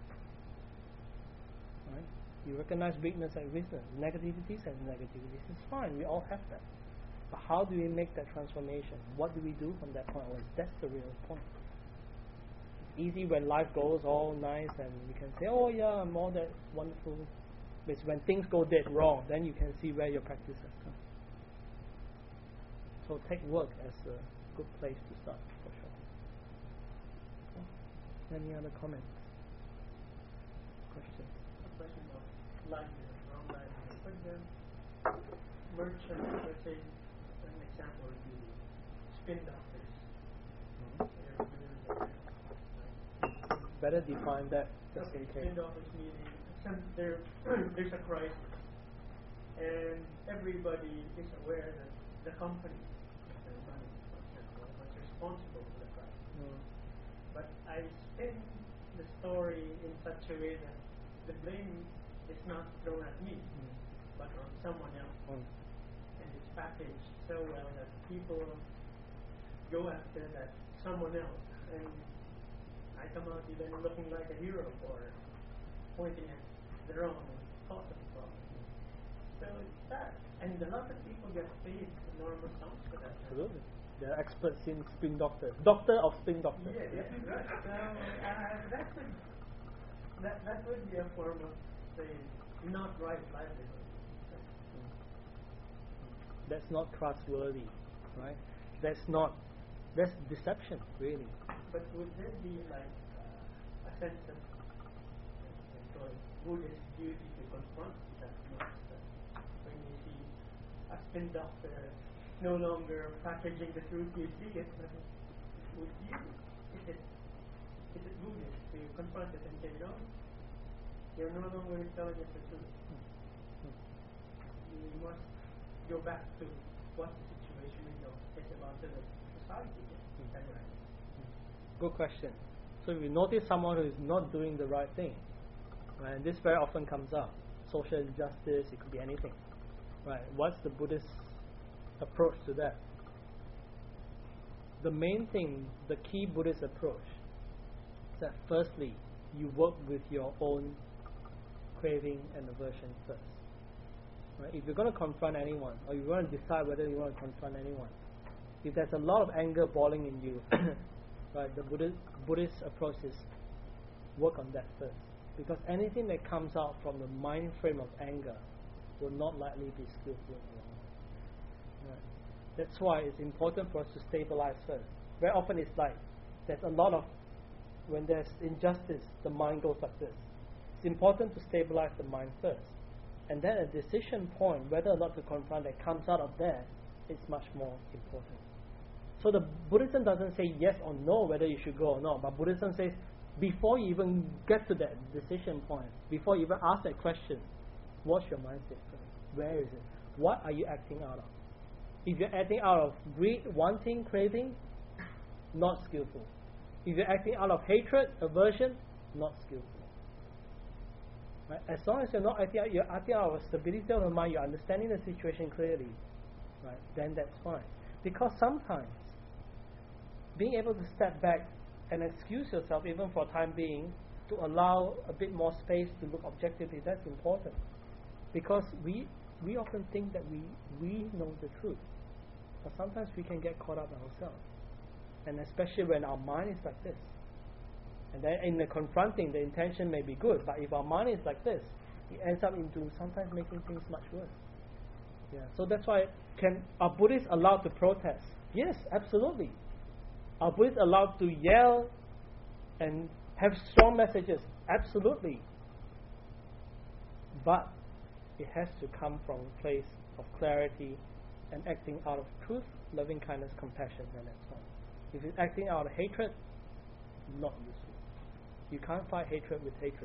Right? You recognize weakness as weakness, negativities as negativities. It's fine, we all have that. But how do we make that transformation? What do we do from that point onwards? That's the real point. It's easy when life goes all nice and you can say, oh yeah, I'm all that wonderful. But it's when things go dead wrong, then you can see where your practice has come. So take work as a good place to start, for sure. Okay. Any other comments? Questions? A question of livelihood, wrong livelihood. For the merchant, let's say, an example would be spin doctors. Better define that. Just in case. Spin doctors meaning there's a crisis, and everybody is aware that the company, was responsible for the crisis. But I spin the story in such a way that the blame is not thrown at me, but on someone else. And it's packaged so well that people go after that someone else, and I come out even looking like a hero for pointing at the wrong cause of the problem. So it's that. And a lot of people get paid enormous sums for that. Absolutely. They're experts in spin doctors. Doctor of spin doctors. Yeah, right. So that would be a form of, say, not right livelihood. That's not trustworthy, right? That's deception, really. But would there be like a sense of Buddhist duty to confront that monster when you see a spin doctor no longer packaging the truth you see it, but would you, is it Buddhist to confront it and say, no, you're no longer telling us the truth. You must go back to what the situation is about to the society. Good question. So if you notice someone who is not doing the right thing, right, and this very often comes up, social injustice, it could be anything, right? What's the Buddhist approach to that? The main thing, the key Buddhist approach, is that firstly, you work with your own craving and aversion first. Right? If you're going to confront anyone, or you want to decide whether you want to confront anyone, if there's a lot of anger boiling in you, right, the Buddhist approach is work on that first. Because anything that comes out from the mind frame of anger will not likely be skillful in the long run. Right. That's why it's important for us to stabilize first. Very often it's like there's a lot of, when there's injustice, the mind goes like this. It's important to stabilize the mind first. And then a decision point, whether or not to confront that comes out of there, is much more important. So the Buddhism doesn't say yes or no whether you should go or not, but Buddhism says before you even get to that decision point, before you even ask that question, what's your mindset first? Where is it? What are you acting out of? If you're acting out of greed, wanting, craving, not skillful. If you're acting out of hatred, aversion, not skillful. Right? As long as you're not acting out, you're acting out of stability of the mind, you're understanding the situation clearly, right? Then that's fine. Because sometimes being able to step back and excuse yourself even for a time being to allow a bit more space to look objectively, that's important. Because we often think that we know the truth. But sometimes we can get caught up in ourselves. And especially when our mind is like this. And then in the confronting, the intention may be good, but if our mind is like this, it ends up into sometimes making things much worse. Yeah. So that's why, are Buddhists allowed to protest? Yes, absolutely. Are Buddhists allowed to yell and have strong messages? Absolutely. But it has to come from a place of clarity and acting out of truth, loving kindness, compassion, and that's all. If it's acting out of hatred, not useful. You can't fight hatred with hatred.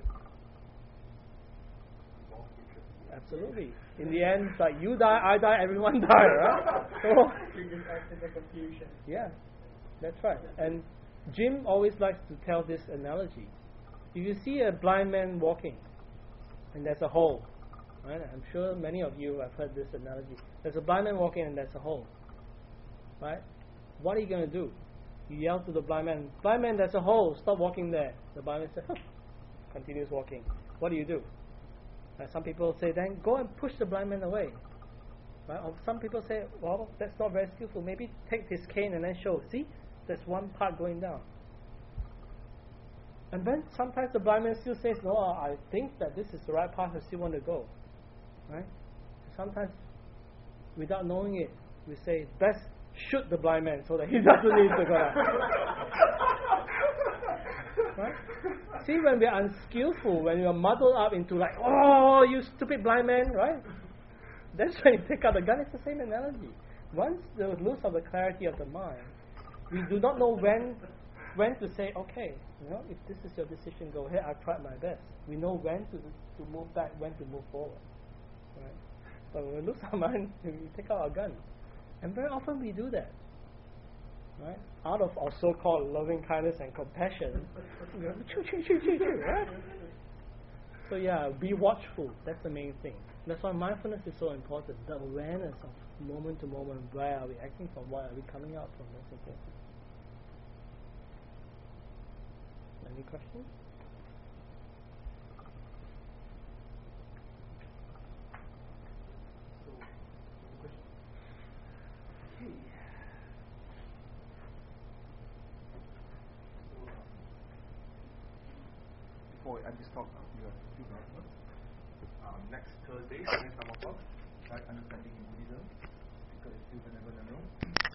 Absolutely. In the end, it's like you die, I die, everyone die, right? So, You just act in the confusion. yeah, that's right. And Jim always likes to tell this analogy. If you see a blind man walking, and there's a hole, right? I'm sure many of you have heard this analogy. There's a blind man walking and there's a hole, right? What are you going to do? You yell to the blind man, there's a hole, stop walking there. The blind man says, continues walking. What do? Some people say, then go and push the blind man away. Right? Or some people say, well, that's not very skillful. Maybe take this cane and then show, see, there's one part going down. And then sometimes the blind man still says, no, I think that this is the right path, I still want to go. Right? Sometimes, without knowing it, we say, best shoot the blind man so that he doesn't need to go down. Right? See, when we are unskillful, when we are muddled up into like, oh, you stupid blind man, right? That's when you take out the gun. It's the same analogy. Once the lose of the clarity of the mind, we do not know when to say, okay, if this is your decision, go ahead. I've tried my best. We know when to move back, when to move forward. Right? But when we lose our mind, we take out our gun. And very often we do that, right? Out of our so-called loving kindness and compassion, right? So yeah, be watchful. That's the main thing. That's why mindfulness is so important. The awareness of moment to moment, where are we acting from, where are we coming out from, that's important. Any questions? Before I just talk, you have a few announcements. Next Thursday, 7 o'clock, right, understanding in Buddhism, because it's still never known.